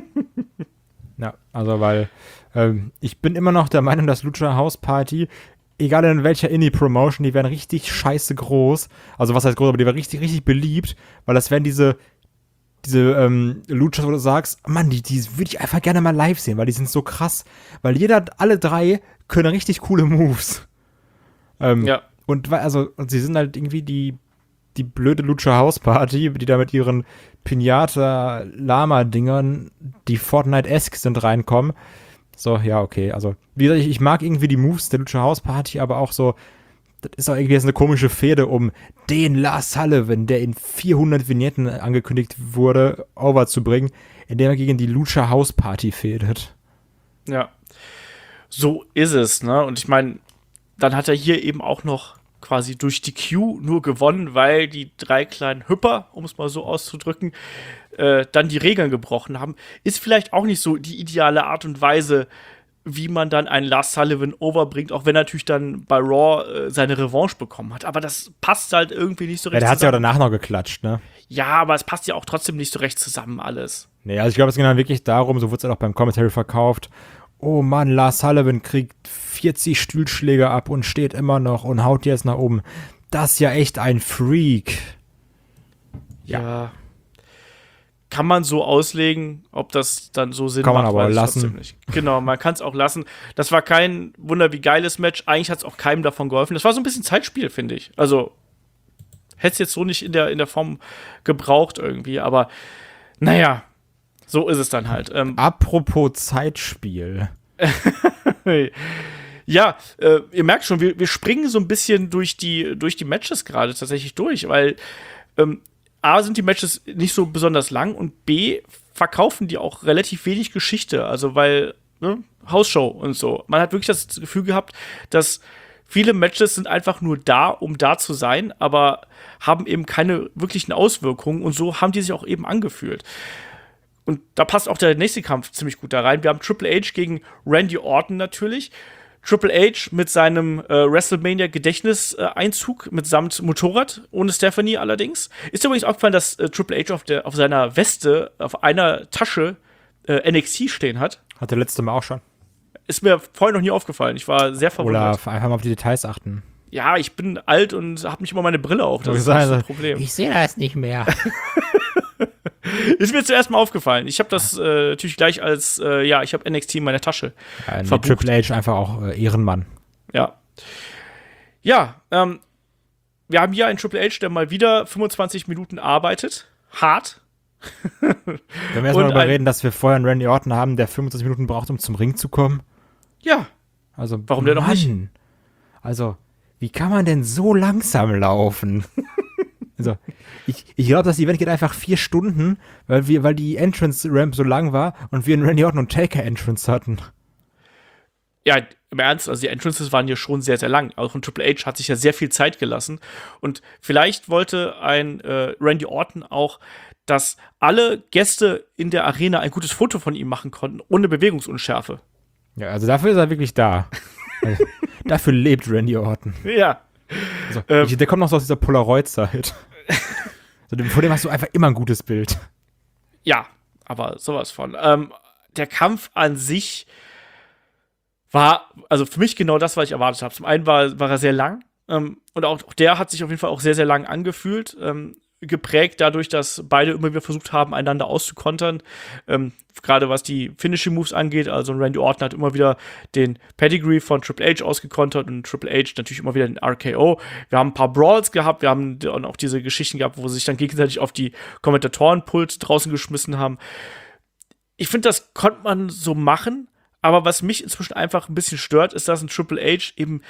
Speaker 3: Ja, also weil ähm, ich bin immer noch der Meinung, dass Lucha House Party egal in welcher Indie-Promotion, die werden richtig scheiße groß. Also was heißt groß, aber die werden richtig, richtig beliebt, weil das werden diese diese ähm, Luchas, wo du sagst, Mann, die, die würde ich einfach gerne mal live sehen, weil die sind so krass. Weil jeder, alle drei können richtig coole Moves. Ähm,
Speaker 2: Ja.
Speaker 3: Und also, und sie sind halt irgendwie die, die blöde Lucha House Party, die da mit ihren Pinata-Lama-Dingern, die Fortnite-esque sind, reinkommen. So, ja, okay. Also, wie gesagt, ich, ich mag irgendwie die Moves der Lucha House Party, aber auch so, das ist auch irgendwie jetzt eine komische Fehde um den Lars Sullivan, der in vierhundert Vignetten angekündigt wurde, overzubringen, indem er gegen die Lucha House Party fädet.
Speaker 2: Ja. So ist es, ne? Und ich meine, dann hat er hier eben auch noch quasi durch die Q nur gewonnen, weil die drei kleinen Hüpper, um es mal so auszudrücken, äh, dann die Regeln gebrochen haben. Ist vielleicht auch nicht so die ideale Art und Weise, wie man dann einen Lars Sullivan overbringt, auch wenn er natürlich dann bei Raw äh, seine Revanche bekommen hat. Aber das passt halt irgendwie nicht so recht
Speaker 3: Ja, der hat ja auch
Speaker 2: zusammen.
Speaker 3: danach noch geklatscht, ne?
Speaker 2: Ja, aber es passt ja auch trotzdem nicht so recht zusammen alles.
Speaker 3: Nee, also ich glaube, es ging dann wirklich darum, so wurde es dann auch beim Commentary verkauft, oh Mann, Lars Sullivan kriegt vierzig Stuhlschläge ab und steht immer noch und haut jetzt nach oben. Das ist ja echt ein Freak.
Speaker 2: Ja. ja. Kann man so auslegen, ob das dann so Sinn
Speaker 3: kann
Speaker 2: macht.
Speaker 3: Kann man aber
Speaker 2: weiß ich
Speaker 3: lassen.
Speaker 2: trotzdem nicht. Genau, man kann es auch lassen. Das war kein Wunder wie geiles Match. Eigentlich hat es auch keinem davon geholfen. Das war so ein bisschen Zeitspiel, finde ich. Also, hätte es jetzt so nicht in der, in der Form gebraucht irgendwie. Aber, naja, so ist es dann halt. Ähm,
Speaker 3: Apropos Zeitspiel.
Speaker 2: Ja, äh, ihr merkt schon, wir, wir springen so ein bisschen durch die, durch die Matches gerade tatsächlich durch, weil ähm, A, sind die Matches nicht so besonders lang und B, verkaufen die auch relativ wenig Geschichte. Also, weil, ne, Hausshow und so. Man hat wirklich das Gefühl gehabt, dass viele Matches sind einfach nur da, um da zu sein, aber haben eben keine wirklichen Auswirkungen und so haben die sich auch eben angefühlt. Und da passt auch der nächste Kampf ziemlich gut da rein. Wir haben Triple H gegen Randy Orton natürlich. Triple H mit seinem äh, WrestleMania-Gedächtniseinzug äh, mitsamt Motorrad, ohne Stephanie allerdings. Ist übrigens aufgefallen, dass äh, Triple H auf, der, auf seiner Weste, auf einer Tasche äh, N X T stehen hat.
Speaker 3: Hat der letzte Mal auch schon.
Speaker 2: Ist mir vorher noch nie aufgefallen. Ich war sehr verwundert.
Speaker 3: Oder einfach mal auf die Details achten.
Speaker 2: Ja, ich bin alt und habe nicht immer meine Brille auf. Das
Speaker 3: Ich
Speaker 2: ist das
Speaker 3: sage,
Speaker 2: Problem.
Speaker 3: Ich sehe das nicht mehr.
Speaker 2: Ist mir zuerst mal aufgefallen. Ich habe das äh, natürlich gleich als, äh, ja, ich habe N X T in meiner Tasche.
Speaker 3: Ja, nee, Triple H einfach auch äh, Ehrenmann.
Speaker 2: Ja. Ja, ähm, wir haben hier einen Triple H, der mal wieder fünfundzwanzig Minuten arbeitet. Hart.
Speaker 3: Wenn wir erstmal darüber reden, dass wir vorher einen Randy Orton haben, der fünfundzwanzig Minuten braucht, um zum Ring zu kommen.
Speaker 2: Ja.
Speaker 3: Also,
Speaker 2: warum der noch nicht?
Speaker 3: Also, wie kann man denn so langsam laufen? Also, ich, ich glaube, das Event geht einfach vier Stunden, weil wir, weil die Entrance-Ramp so lang war und wir einen Randy Orton und Taker-Entrance hatten.
Speaker 2: Ja, im Ernst, also die Entrances waren ja schon sehr, sehr lang. Auch ein Triple H hat sich ja sehr viel Zeit gelassen. Und vielleicht wollte ein äh, Randy Orton auch, dass alle Gäste in der Arena ein gutes Foto von ihm machen konnten, ohne Bewegungsunschärfe.
Speaker 3: Ja, also dafür ist er wirklich da. Also, dafür lebt Randy Orton.
Speaker 2: Ja.
Speaker 3: Also,
Speaker 2: ähm,
Speaker 3: ich, der kommt noch so aus dieser Polaroid-Zeit. Also, vor dem hast du einfach immer ein gutes Bild.
Speaker 2: Ja, aber sowas von. Ähm, der Kampf an sich war, also für mich genau das, was ich erwartet habe. Zum einen war, war er sehr lang ähm, und auch, auch der hat sich auf jeden Fall auch sehr, sehr lang angefühlt. Ähm, geprägt dadurch, dass beide immer wieder versucht haben, einander auszukontern. Ähm, gerade was die Finishing Moves angeht. Also Randy Orton hat immer wieder den Pedigree von Triple H ausgekontert und Triple H natürlich immer wieder den R K O. Wir haben ein paar Brawls gehabt. Wir haben auch diese Geschichten gehabt, wo sie sich dann gegenseitig auf die Kommentatorenpult draußen geschmissen haben. Ich finde, das konnte man so machen. Aber was mich inzwischen einfach ein bisschen stört, ist, dass ein Triple H eben,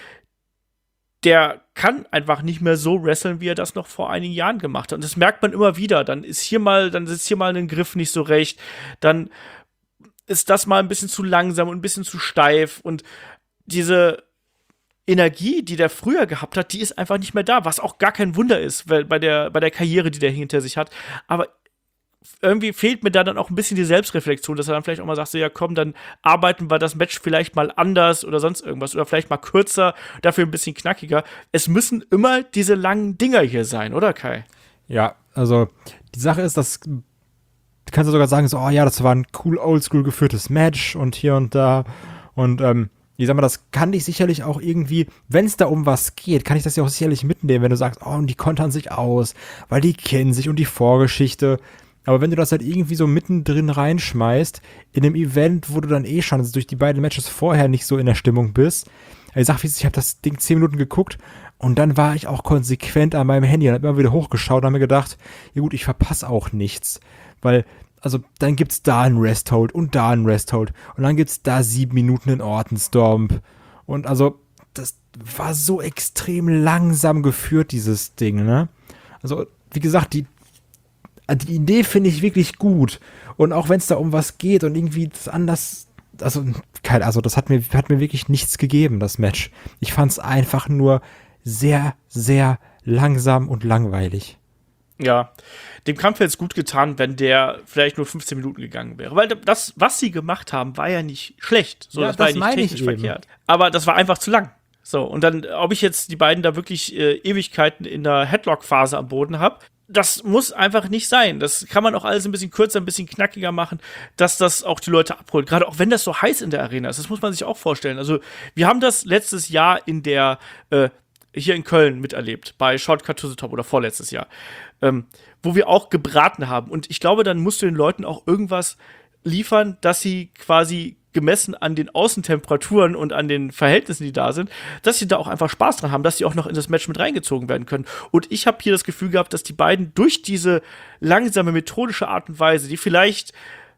Speaker 2: der kann einfach nicht mehr so wresteln, wie er das noch vor einigen Jahren gemacht hat. Und das merkt man immer wieder. Dann ist hier mal, dann sitzt hier mal ein Griff nicht so recht. Dann ist das mal ein bisschen zu langsam und ein bisschen zu steif. Und diese Energie, die der früher gehabt hat, die ist einfach nicht mehr da. Was auch gar kein Wunder ist, weil bei der, bei der Karriere, die der hinter sich hat. Aber irgendwie fehlt mir da dann auch ein bisschen die Selbstreflexion, dass er dann vielleicht auch mal sagt, so, ja komm, dann arbeiten wir das Match vielleicht mal anders oder sonst irgendwas oder vielleicht mal kürzer, dafür ein bisschen knackiger. Es müssen immer diese langen Dinger hier sein, oder Kai?
Speaker 3: Ja, also die Sache ist, dass du kannst ja sogar sagen, so, oh ja, das war ein cool oldschool geführtes Match und hier und da und ähm, Ich sag mal, das kann dich sicherlich auch irgendwie, wenn es da um was geht, kann ich das ja auch sicherlich mitnehmen, wenn du sagst, oh, und die kontern sich aus, weil die kennen sich und die Vorgeschichte. Aber wenn du das halt irgendwie so mittendrin reinschmeißt, in einem Event, wo du dann eh schon durch die beiden Matches vorher nicht so in der Stimmung bist, ich sag, ich habe das Ding zehn Minuten geguckt und dann war ich auch konsequent an meinem Handy und hab immer wieder hochgeschaut und hab mir gedacht, ja gut, ich verpasse auch nichts. Weil, also, dann gibt's da einen Resthold und da einen Resthold und dann gibt's da sieben Minuten in Ortenstomp. Und also, das war so extrem langsam geführt, dieses Ding, ne? Also, wie gesagt, die die Idee finde ich wirklich gut. Und auch wenn es da um was geht und irgendwie das anders, also, kein, also das hat mir, hat mir wirklich nichts gegeben, das Match. Ich fand es einfach nur sehr, sehr langsam und langweilig.
Speaker 2: Ja, dem Kampf hätte es gut getan, wenn der vielleicht nur fünfzehn Minuten gegangen wäre. Weil das, was sie gemacht haben, war ja nicht schlecht. So,
Speaker 3: Ja,
Speaker 2: das war
Speaker 3: das
Speaker 2: ja
Speaker 3: meine
Speaker 2: nicht
Speaker 3: ich
Speaker 2: technisch
Speaker 3: eben.
Speaker 2: verkehrt. Aber das war einfach zu lang. So, und dann, ob ich jetzt die beiden da wirklich äh, Ewigkeiten in der Headlock-Phase am Boden habe, das muss einfach nicht sein. Das kann man auch alles ein bisschen kürzer, ein bisschen knackiger machen, dass das auch die Leute abholt. Gerade auch wenn das so heiß in der Arena ist. Das muss man sich auch vorstellen. Also, wir haben das letztes Jahr in der, äh, hier in Köln miterlebt, bei Shortcut to the Top oder vorletztes Jahr, ähm, wo wir auch gebraten haben. Und ich glaube, dann musst du den Leuten auch irgendwas liefern, dass sie quasi gemessen an den Außentemperaturen und an den Verhältnissen, die da sind, dass sie da auch einfach Spaß dran haben, dass sie auch noch in das Match mit reingezogen werden können. Und ich habe hier das Gefühl gehabt, dass die beiden durch diese langsame, methodische Art und Weise, die vielleicht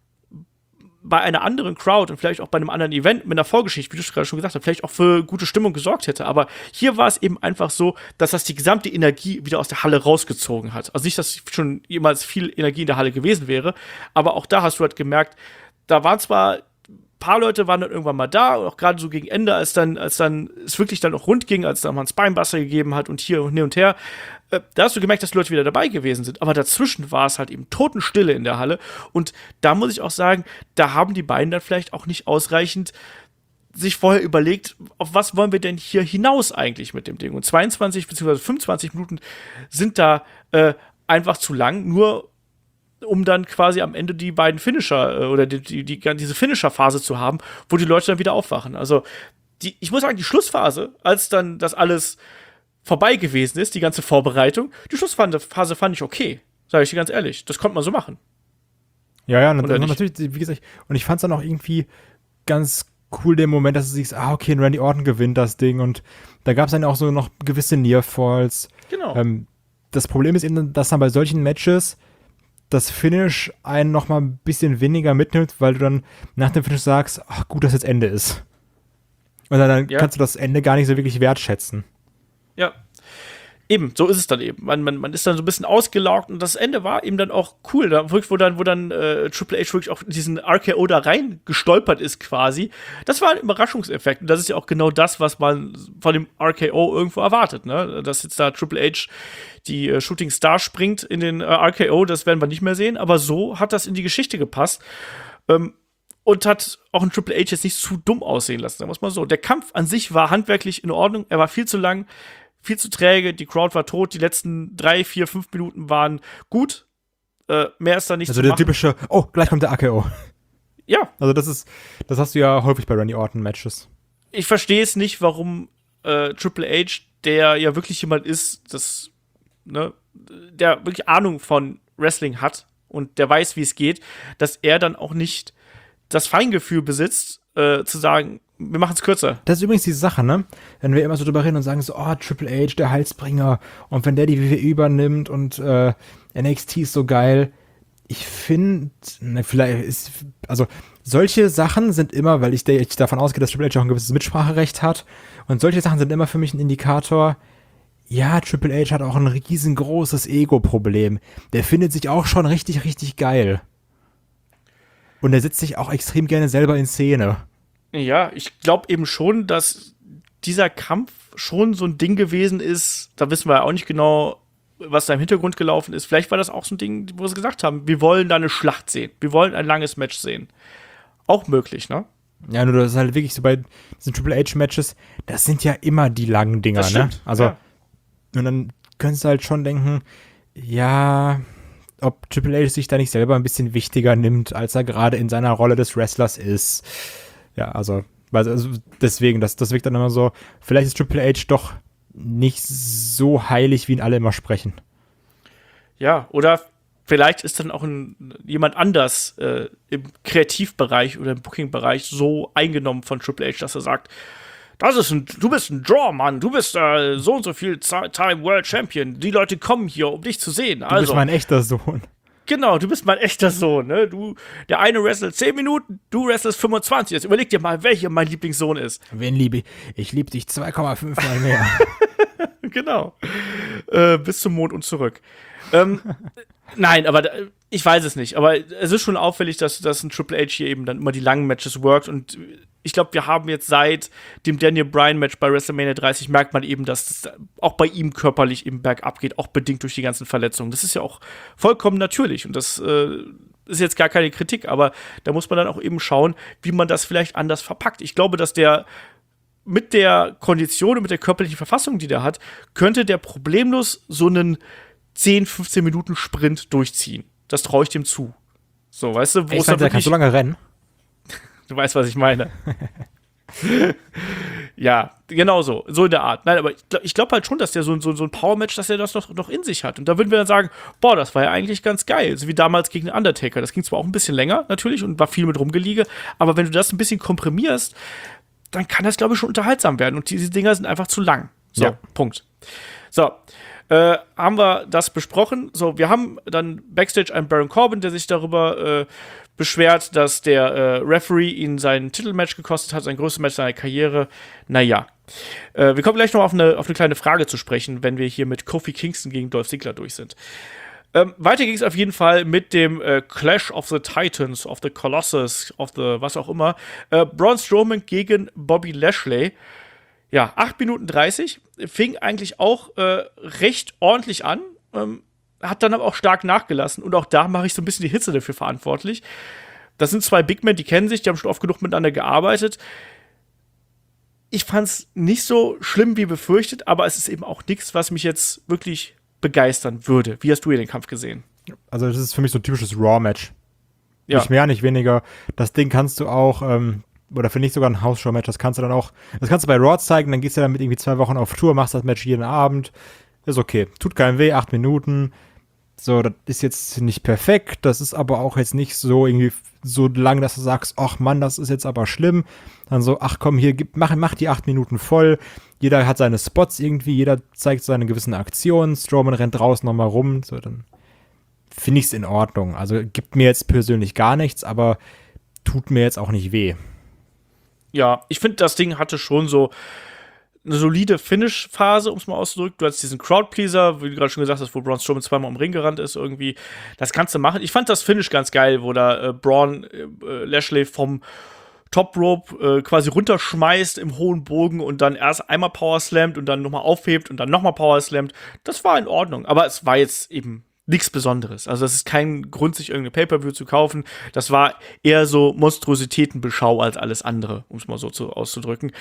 Speaker 2: bei einer anderen Crowd und vielleicht auch bei einem anderen Event mit einer Vorgeschichte, wie du gerade schon gesagt hast, vielleicht auch für gute Stimmung gesorgt hätte. Aber hier war es eben einfach so, dass das die gesamte Energie wieder aus der Halle rausgezogen hat. Also nicht, dass schon jemals viel Energie in der Halle gewesen wäre, aber auch da hast du halt gemerkt, da waren zwar paar Leute waren dann irgendwann mal da, auch gerade so gegen Ende, als dann, als dann es wirklich dann auch rund ging, als dann mal ein Spinebuster gegeben hat und hier und hin und her, äh, da hast du gemerkt, dass die Leute wieder dabei gewesen sind. Aber dazwischen war es halt eben Totenstille in der Halle. Und da muss ich auch sagen, da haben die beiden dann vielleicht auch nicht ausreichend sich vorher überlegt, auf was wollen wir denn hier hinaus eigentlich mit dem Ding. Und zweiundzwanzig bzw. fünfundzwanzig Minuten sind da äh, einfach zu lang, nur um dann quasi am Ende die beiden Finisher äh, oder die, die, die, diese Finisher-Phase zu haben, wo die Leute dann wieder aufwachen. Also, die, ich muss sagen, die Schlussphase, als dann das alles vorbei gewesen ist, die ganze Vorbereitung, die Schlussphase fand ich okay. Sage ich dir ganz ehrlich. Das konnte man so machen.
Speaker 3: Ja, ja, und
Speaker 2: Oder
Speaker 3: dann
Speaker 2: nicht?
Speaker 3: natürlich, wie gesagt, und ich fand es dann auch irgendwie ganz cool, den Moment, dass du siehst, ah, okay, Randy Orton gewinnt das Ding und da gab es dann auch so noch gewisse Nearfalls.
Speaker 2: Genau.
Speaker 3: Ähm, das Problem ist eben, dass dann bei solchen Matches das Finish einen noch mal ein bisschen weniger mitnimmt, weil du dann nach dem Finish sagst, ach gut, dass jetzt Ende ist. Und dann, dann
Speaker 2: Ja.
Speaker 3: kannst du das Ende gar nicht so wirklich wertschätzen.
Speaker 2: Ja. Eben, so ist es dann eben. Man, man, man ist dann so ein bisschen ausgelaugt und das Ende war eben dann auch cool, da, wirklich, wo dann, wo dann äh, Triple H wirklich auch in diesen R K O da rein gestolpert ist quasi. Das war ein Überraschungseffekt und das ist ja auch genau das, was man von dem R K O irgendwo erwartet, ne? Dass jetzt da Triple H die äh, Shooting Star springt in den äh, R K O, das werden wir nicht mehr sehen, aber so hat das in die Geschichte gepasst. Ähm, Und hat auch ein Triple H jetzt nicht zu dumm aussehen lassen, sagen wir es mal so. Der Kampf an sich war handwerklich in Ordnung, er war viel zu lang, viel zu träge, die Crowd war tot, die letzten drei, vier, fünf Minuten waren gut. Äh, mehr ist da nicht
Speaker 3: Also
Speaker 2: zu
Speaker 3: der
Speaker 2: machen.
Speaker 3: typische, oh, gleich kommt der R K O.
Speaker 2: Ja,
Speaker 3: Also das ist, das hast du ja häufig bei Randy Orton Matches.
Speaker 2: ich verstehe es nicht, warum äh, Triple H, der ja wirklich jemand ist, das, ne, der wirklich Ahnung von Wrestling hat und der weiß, wie es geht, dass er dann auch nicht das Feingefühl besitzt, äh, zu sagen, wir machen es kürzer.
Speaker 3: Das ist übrigens die Sache, ne? Wenn wir immer so drüber reden und sagen so, oh, Triple H, der Heilsbringer. Und wenn der die W W E übernimmt und äh, N X T ist so geil. Ich finde, ne, vielleicht ist, also solche Sachen sind immer, weil ich, ich davon ausgehe, dass Triple H auch ein gewisses Mitspracherecht hat. Und solche Sachen sind immer für mich ein Indikator, ja, Triple H hat auch ein riesengroßes Ego-Problem. Der findet sich auch schon richtig, richtig geil. Und er setzt sich auch extrem gerne selber in Szene.
Speaker 2: Ja, ich glaube eben schon, dass dieser Kampf schon so ein Ding gewesen ist. Da wissen wir ja auch nicht genau, was da im Hintergrund gelaufen ist. Vielleicht war das auch so ein Ding, wo sie gesagt haben, wir wollen da eine Schlacht sehen. Wir wollen ein langes Match sehen. Auch möglich, ne?
Speaker 3: Ja, nur das ist halt wirklich so bei diesen Triple H-Matches, das sind ja immer die langen Dinger,
Speaker 2: Das
Speaker 3: ne?
Speaker 2: stimmt,
Speaker 3: Also,
Speaker 2: ja.
Speaker 3: und dann könntest du halt schon denken, ja, ob Triple H sich da nicht selber ein bisschen wichtiger nimmt, als er gerade in seiner Rolle des Wrestlers ist. Ja, also, Weil, also deswegen, das, das wirkt dann immer so, vielleicht ist Triple H doch nicht so heilig, wie ihn alle immer sprechen.
Speaker 2: Ja, oder vielleicht ist dann auch ein, jemand anders äh, im Kreativbereich oder im Booking-Bereich so eingenommen von Triple H, dass er sagt, das ist ein, du bist ein Draw, Mann, du bist äh, so und so viel Time World Champion. Die Leute kommen hier, um dich zu sehen.
Speaker 3: Du
Speaker 2: also,
Speaker 3: bist mein echter Sohn.
Speaker 2: Genau, du bist mein echter Sohn, ne? Du, der eine wrestelt zehn Minuten, du wrestlest fünfundzwanzig. Jetzt überleg dir mal, welcher mein Lieblingssohn ist.
Speaker 3: Wen liebe ich? Ich liebe dich zwei Komma fünf Mal mehr.
Speaker 2: Genau. Äh, bis zum Mond und zurück. ähm, nein, aber da, ich weiß es nicht. Aber es ist schon auffällig, dass, dass ein Triple H hier eben dann immer die langen Matches workt. Und ich glaube, wir haben jetzt seit dem Daniel Bryan-Match bei WrestleMania dreißig merkt man eben, dass es auch bei ihm körperlich eben bergab geht, auch bedingt durch die ganzen Verletzungen. Das ist ja auch vollkommen natürlich. Und das äh, ist jetzt gar keine Kritik. Aber da muss man dann auch eben schauen, wie man das vielleicht anders verpackt. Ich glaube, dass der mit der Kondition und mit der körperlichen Verfassung, die der hat, könnte der problemlos so einen zehn, fünfzehn Minuten Sprint durchziehen. Das traue ich dem zu. So, weißt du, wo es
Speaker 3: dann der kann so lange rennen.
Speaker 2: Du weißt, was ich meine. Ja, genau so. So in der Art. Nein, aber ich glaube glaub halt schon, dass der so, so, so ein Power-Match, dass er das noch, noch in sich hat. Und da würden wir dann sagen, boah, das war ja eigentlich ganz geil. So wie damals gegen den Undertaker. Das ging zwar auch ein bisschen länger, natürlich, und war viel mit rumgeliege, aber wenn du das ein bisschen komprimierst, dann kann das, glaube ich, schon unterhaltsam werden. Und diese Dinger sind einfach zu lang. So,
Speaker 3: ja.
Speaker 2: Punkt. So, äh, haben wir das besprochen. So, wir haben dann Backstage einen Baron Corbin, der sich darüber äh, beschwert, dass der äh, Referee ihn sein Titelmatch gekostet hat, sein größtes Match seiner Karriere. Naja. Äh, wir kommen gleich noch auf eine, auf eine kleine Frage zu sprechen, wenn wir hier mit Kofi Kingston gegen Dolph Ziggler durch sind. Ähm, weiter ging es auf jeden Fall mit dem äh, Clash of the Titans, of the Colossus, of the was auch immer. Äh, Braun Strowman gegen Bobby Lashley. Ja, acht Minuten dreißig. Fing eigentlich auch äh, recht ordentlich an. Ähm, hat dann aber auch stark nachgelassen. Und auch da mache ich so ein bisschen die Hitze dafür verantwortlich. Das sind zwei Big Men, die kennen sich, die haben schon oft genug miteinander gearbeitet. Ich fand's nicht so schlimm wie befürchtet, aber es ist eben auch nichts, was mich jetzt wirklich begeistern würde. Wie hast du hier den Kampf gesehen?
Speaker 3: Also das ist für mich so ein typisches Raw-Match.
Speaker 2: Ja.
Speaker 3: Nicht mehr, nicht weniger. Das Ding kannst du auch, ähm, oder finde ich sogar ein House-Show-Match, das kannst du dann auch, das kannst du bei Raw zeigen, dann gehst du damit irgendwie zwei Wochen auf Tour, machst das Match jeden Abend. Ist okay. Tut keinem weh, acht Minuten. So, das ist jetzt nicht perfekt, das ist aber auch jetzt nicht so irgendwie so lang, dass du sagst, ach Mann, das ist jetzt aber schlimm. Dann so, ach komm, hier, gib, mach, mach die acht Minuten voll. Jeder hat seine Spots irgendwie, jeder zeigt seine gewissen Aktionen. Strowman rennt draußen nochmal rum. So, dann finde ich es in Ordnung. Also gibt mir jetzt persönlich gar nichts, aber tut mir jetzt auch nicht weh.
Speaker 2: Ja, ich finde, das Ding hatte schon so eine solide Finish-Phase, um es mal auszudrücken. Du hast diesen Crowdpleaser, wie du gerade schon gesagt hast, wo Braun Strowman zweimal um den Ring gerannt ist irgendwie. Das kannst du machen. Ich fand das Finish ganz geil, wo da äh, Braun äh, Lashley vom Top Rope äh, quasi runterschmeißt im hohen Bogen und dann erst einmal Powerslammt und dann nochmal aufhebt und dann nochmal Powerslammt. Das war in Ordnung, aber es war jetzt eben nichts Besonderes. Also das ist kein Grund, sich irgendeine Pay-Per-View zu kaufen. Das war eher so Monstrositätenbeschau als alles andere, um es mal so zu, auszudrücken.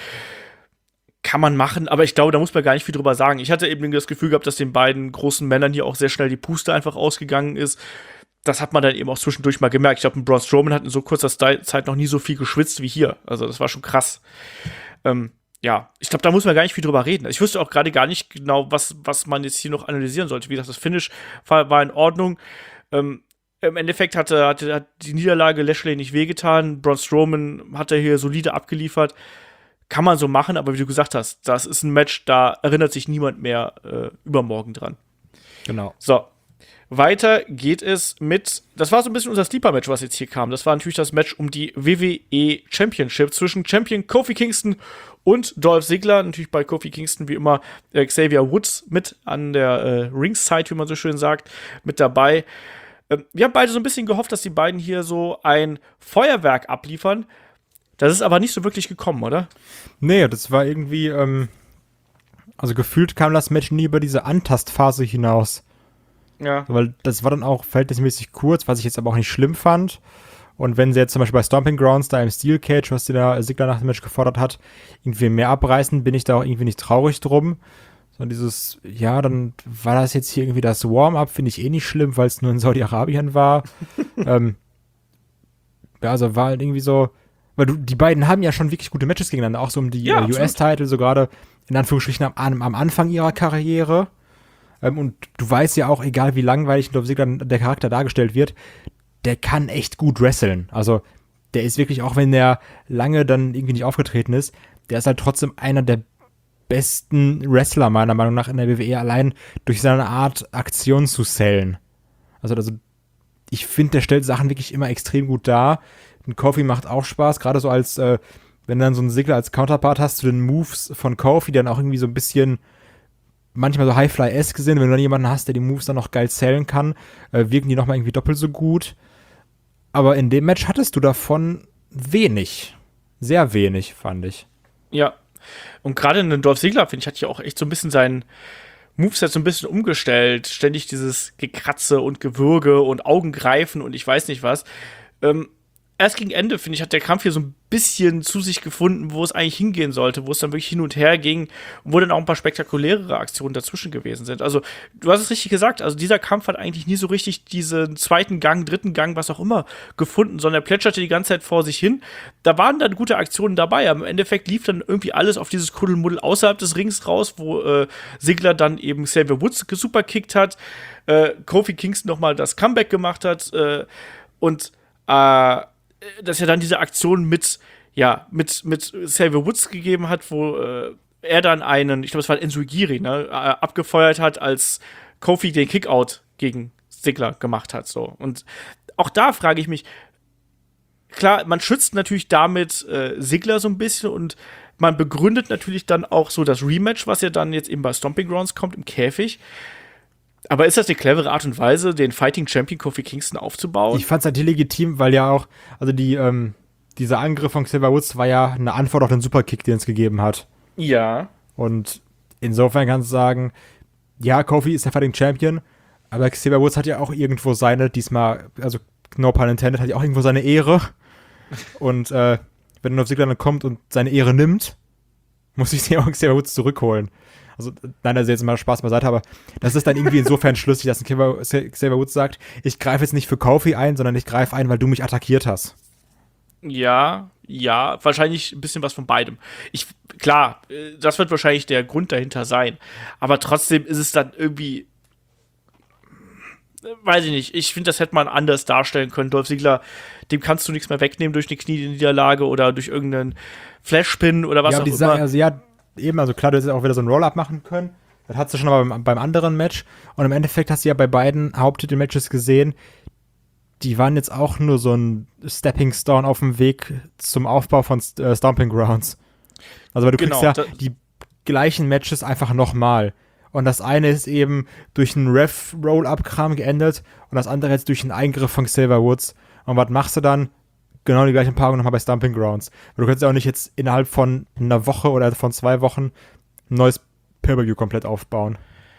Speaker 2: Kann man machen, aber ich glaube, da muss man gar nicht viel drüber sagen. Ich hatte eben das Gefühl gehabt, dass den beiden großen Männern hier auch sehr schnell die Puste einfach ausgegangen ist. Das hat man dann eben auch zwischendurch mal gemerkt. Ich glaube, ein Braun Strowman hat in so kurzer Zeit noch nie so viel geschwitzt wie hier. Also das war schon krass. Ähm, ja, ich glaube, da muss man gar nicht viel drüber reden. Ich wüsste auch gerade gar nicht genau, was, was man jetzt hier noch analysieren sollte. Wie gesagt, das Finish war, war in Ordnung. Ähm, Im Endeffekt hatte, hatte, hat die Niederlage Lashley nicht wehgetan. Braun Strowman hat er hier solide abgeliefert. Kann man so machen, aber wie du gesagt hast, das ist ein Match, da erinnert sich niemand mehr äh, übermorgen dran.
Speaker 3: Genau.
Speaker 2: So, weiter geht es mit, das war so ein bisschen unser Sleeper-Match, was jetzt hier kam. Das war natürlich das Match um die W W E Championship zwischen Champion Kofi Kingston und Dolph Ziggler. Natürlich bei Kofi Kingston wie immer äh, Xavier Woods mit an der äh, Ringside, wie man so schön sagt, mit dabei. Ähm, wir haben beide so ein bisschen gehofft, dass die beiden hier so ein Feuerwerk abliefern. Das ist aber nicht so wirklich gekommen, oder?
Speaker 3: Nee, das war irgendwie, ähm, also gefühlt kam das Match nie über diese Antastphase hinaus.
Speaker 2: Ja.
Speaker 3: Weil das war dann auch verhältnismäßig kurz, was ich jetzt aber auch nicht schlimm fand. Und wenn sie jetzt zum Beispiel bei Stomping Grounds, da im Steel Cage, was die da Ziggler nach dem Match gefordert hat, irgendwie mehr abreißen, bin ich da auch irgendwie nicht traurig drum. Sondern dieses, ja, dann war das jetzt hier irgendwie das Warm-up, finde ich eh nicht schlimm, weil es nur in Saudi-Arabien war. ähm, ja, also war halt irgendwie so, weil du, die beiden haben ja schon wirklich gute Matches gegeneinander, auch so um die
Speaker 2: Ja,
Speaker 3: äh, U S-Titel, so gerade in Anführungsstrichen am, am Anfang ihrer Karriere. Ähm, und du weißt ja auch, egal wie langweilig Dolph Ziggler der Charakter dargestellt wird, der kann echt gut wresteln. Also der ist wirklich, auch wenn der lange dann irgendwie nicht aufgetreten ist, der ist halt trotzdem einer der besten Wrestler, meiner Meinung nach, in der W W E, allein durch seine Art, Aktionen zu sellen. Also, also ich finde, der stellt Sachen wirklich immer extrem gut dar. Und Kofi macht auch Spaß, gerade so als, äh, wenn du dann so einen Ziggler als Counterpart hast zu den Moves von Kofi, die dann auch irgendwie so ein bisschen manchmal so Highfly-esque sind, wenn du dann jemanden hast, der die Moves dann noch geil zählen kann, äh, wirken die nochmal irgendwie doppelt so gut. Aber in dem Match hattest du davon wenig. Sehr wenig, fand ich.
Speaker 2: Ja. Und gerade in den Dolph Ziggler, finde ich, hat ja auch echt so ein bisschen sein Moveset so ein bisschen umgestellt. Ständig dieses Gekratze und Gewürge und Augengreifen und ich weiß nicht was. Ähm, erst gegen Ende, finde ich, hat der Kampf hier so ein bisschen zu sich gefunden, wo es eigentlich hingehen sollte, wo es dann wirklich hin und her ging und wo dann auch ein paar spektakulärere Aktionen dazwischen gewesen sind. Also, du hast es richtig gesagt, also dieser Kampf hat eigentlich nie so richtig diesen zweiten Gang, dritten Gang, was auch immer, gefunden, sondern er plätscherte die ganze Zeit vor sich hin. Da waren dann gute Aktionen dabei, aber im Endeffekt lief dann irgendwie alles auf dieses Kuddelmuddel außerhalb des Rings raus, wo äh, Ziggler dann eben Xavier Woods gesuperkickt hat, äh, Kofi Kingston nochmal das Comeback gemacht hat äh, und äh, dass er dann diese Aktion mit, ja, mit, mit Xavier Woods gegeben hat, wo äh, er dann einen, ich glaube, es war Enzugiri, ne, äh, abgefeuert hat, als Kofi den Kickout gegen Ziggler gemacht hat, so. Und auch da frage ich mich, klar, man schützt natürlich damit äh, Ziggler so ein bisschen und man begründet natürlich dann auch so das Rematch, was ja dann jetzt eben bei Stomping Grounds kommt, im Käfig. Aber ist das eine clevere Art und Weise, den Fighting Champion Kofi Kingston aufzubauen?
Speaker 3: Ich fand's halt illegitim, weil ja auch, also die, ähm, dieser Angriff von Xavier Woods war ja eine Antwort auf den Superkick, den es gegeben hat.
Speaker 2: Ja.
Speaker 3: Und insofern kannst du sagen, ja, Kofi ist der Fighting Champion, aber Xavier Woods hat ja auch irgendwo seine, diesmal, also no pun intended, hat ja auch irgendwo seine Ehre. Und äh, wenn dann auf Ziggler dann kommt und seine Ehre nimmt, muss ich den auch Xavier Woods zurückholen. Also, nein, also jetzt mal Spaß beiseite, aber das ist dann irgendwie insofern schlüssig, dass Xavier, Xavier Woods sagt, ich greife jetzt nicht für Kofi ein, sondern ich greife ein, weil du mich attackiert hast.
Speaker 2: Ja, ja, wahrscheinlich ein bisschen was von beidem. Ich, klar, das wird wahrscheinlich der Grund dahinter sein. Aber trotzdem ist es dann irgendwie, weiß ich nicht, ich finde, das hätte man anders darstellen können. Dolph Ziggler, dem kannst du nichts mehr wegnehmen durch eine Knieniederlage oder durch irgendeinen Flashpin oder was
Speaker 3: ja,
Speaker 2: auch
Speaker 3: die
Speaker 2: immer.
Speaker 3: Sa- also ja, eben, also klar, du hättest auch wieder so ein Roll-Up machen können. Das hast du schon mal beim, beim anderen Match. Und im Endeffekt hast du ja bei beiden Haupttitel-Matches gesehen, die waren jetzt auch nur so ein Stepping Stone auf dem Weg zum Aufbau von äh, Stomping Grounds. Also weil du
Speaker 2: Genau,
Speaker 3: kriegst ja die gleichen Matches einfach nochmal. Und das eine ist eben durch einen Ref-Roll-Up-Kram geendet und das andere jetzt durch einen Eingriff von Xavier Woods. Und was machst du dann? Genau die gleichen Paarungen nochmal bei Stomping Grounds. Weil du kannst ja auch nicht jetzt innerhalb von einer Woche oder von zwei Wochen ein neues Pay-Per-View komplett aufbauen.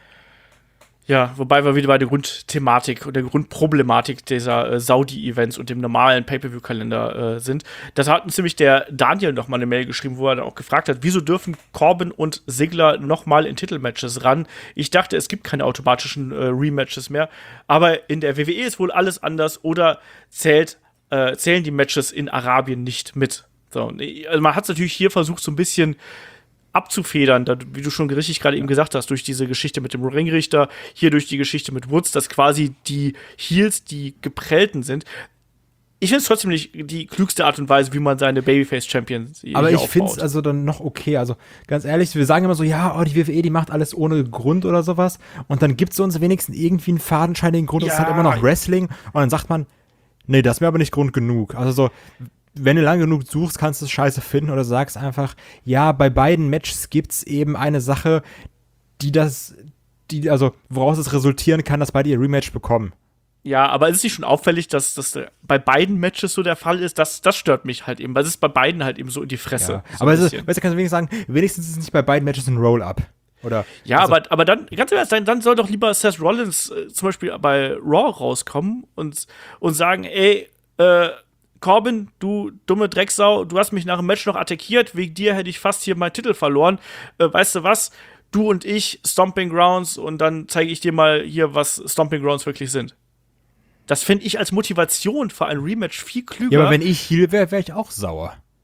Speaker 2: Ja, wobei wir wieder bei der Grundthematik und der Grundproblematik dieser äh, Saudi-Events und dem normalen Pay-Per-View-Kalender äh, sind. Das hat uns nämlich der Daniel noch mal eine Mail geschrieben, wo er dann auch gefragt hat, wieso dürfen Corbin und Ziggler noch mal in Titelmatches ran? Ich dachte, es gibt keine automatischen äh, Rematches mehr, aber in der W W E ist wohl alles anders oder zählt, äh, zählen die Matches in Arabien nicht mit. So, also man hat es natürlich hier versucht, so ein bisschen abzufedern, da, wie du schon richtig gerade eben gesagt hast, durch diese Geschichte mit dem Ringrichter, hier durch die Geschichte mit Woods, dass quasi die Heels die Geprellten sind. Ich finde es trotzdem nicht die klügste Art und Weise, wie man seine Babyface-Champions
Speaker 3: Aber ich finde es also dann noch okay. Also ganz ehrlich, wir sagen immer so, ja, oh, die W W E, die macht alles ohne Grund oder sowas. Und dann gibt es uns wenigstens irgendwie einen fadenscheinigen Grund.
Speaker 2: Ja.
Speaker 3: Das ist halt immer noch Wrestling. Und dann sagt man, nee, das ist mir aber nicht Grund genug. Also so, wenn du lange genug suchst, kannst du es scheiße finden oder sagst einfach, ja, bei beiden Matches gibt es eben eine Sache, die das, die, also woraus es resultieren kann, dass beide ihr Rematch bekommen.
Speaker 2: Ja, aber ist es nicht schon auffällig, dass das bei beiden Matches so der Fall ist? Das, das stört mich halt eben, weil es ist bei beiden halt eben so in die Fresse.
Speaker 3: Ja.
Speaker 2: So
Speaker 3: aber
Speaker 2: ein
Speaker 3: es ist,
Speaker 2: bisschen.
Speaker 3: weißt du, kannst du wenigstens sagen, wenigstens ist es nicht bei beiden Matches ein Roll-Up. Oder
Speaker 2: Ja,
Speaker 3: also,
Speaker 2: aber, aber dann, ganz ehrlich, dann, dann soll doch lieber Seth Rollins äh, zum Beispiel bei Raw rauskommen und, und sagen, ey, äh, Corbin, du dumme Drecksau, du hast mich nach dem Match noch attackiert, wegen dir hätte ich fast hier meinen Titel verloren. Äh, weißt du was? Du und ich, Stomping Grounds, und dann zeige ich dir mal hier, was Stomping Grounds wirklich sind. Das finde ich als Motivation für ein Rematch viel klüger.
Speaker 3: ja, aber wenn ich Heel wäre, wäre ich auch sauer.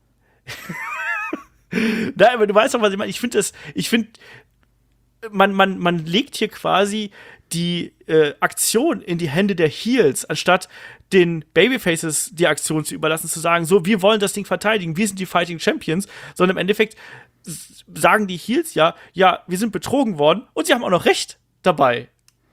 Speaker 2: Na, aber du weißt doch, was ich meine. Ich finde das, ich finde, man, man, man legt hier quasi die äh, Aktion in die Hände der Heels, anstatt den Babyfaces die Aktion zu überlassen, zu sagen, so, wir wollen das Ding verteidigen, wir sind die Fighting Champions, sondern im Endeffekt s- sagen die Heels ja, ja, wir sind betrogen worden und sie haben auch noch Recht dabei.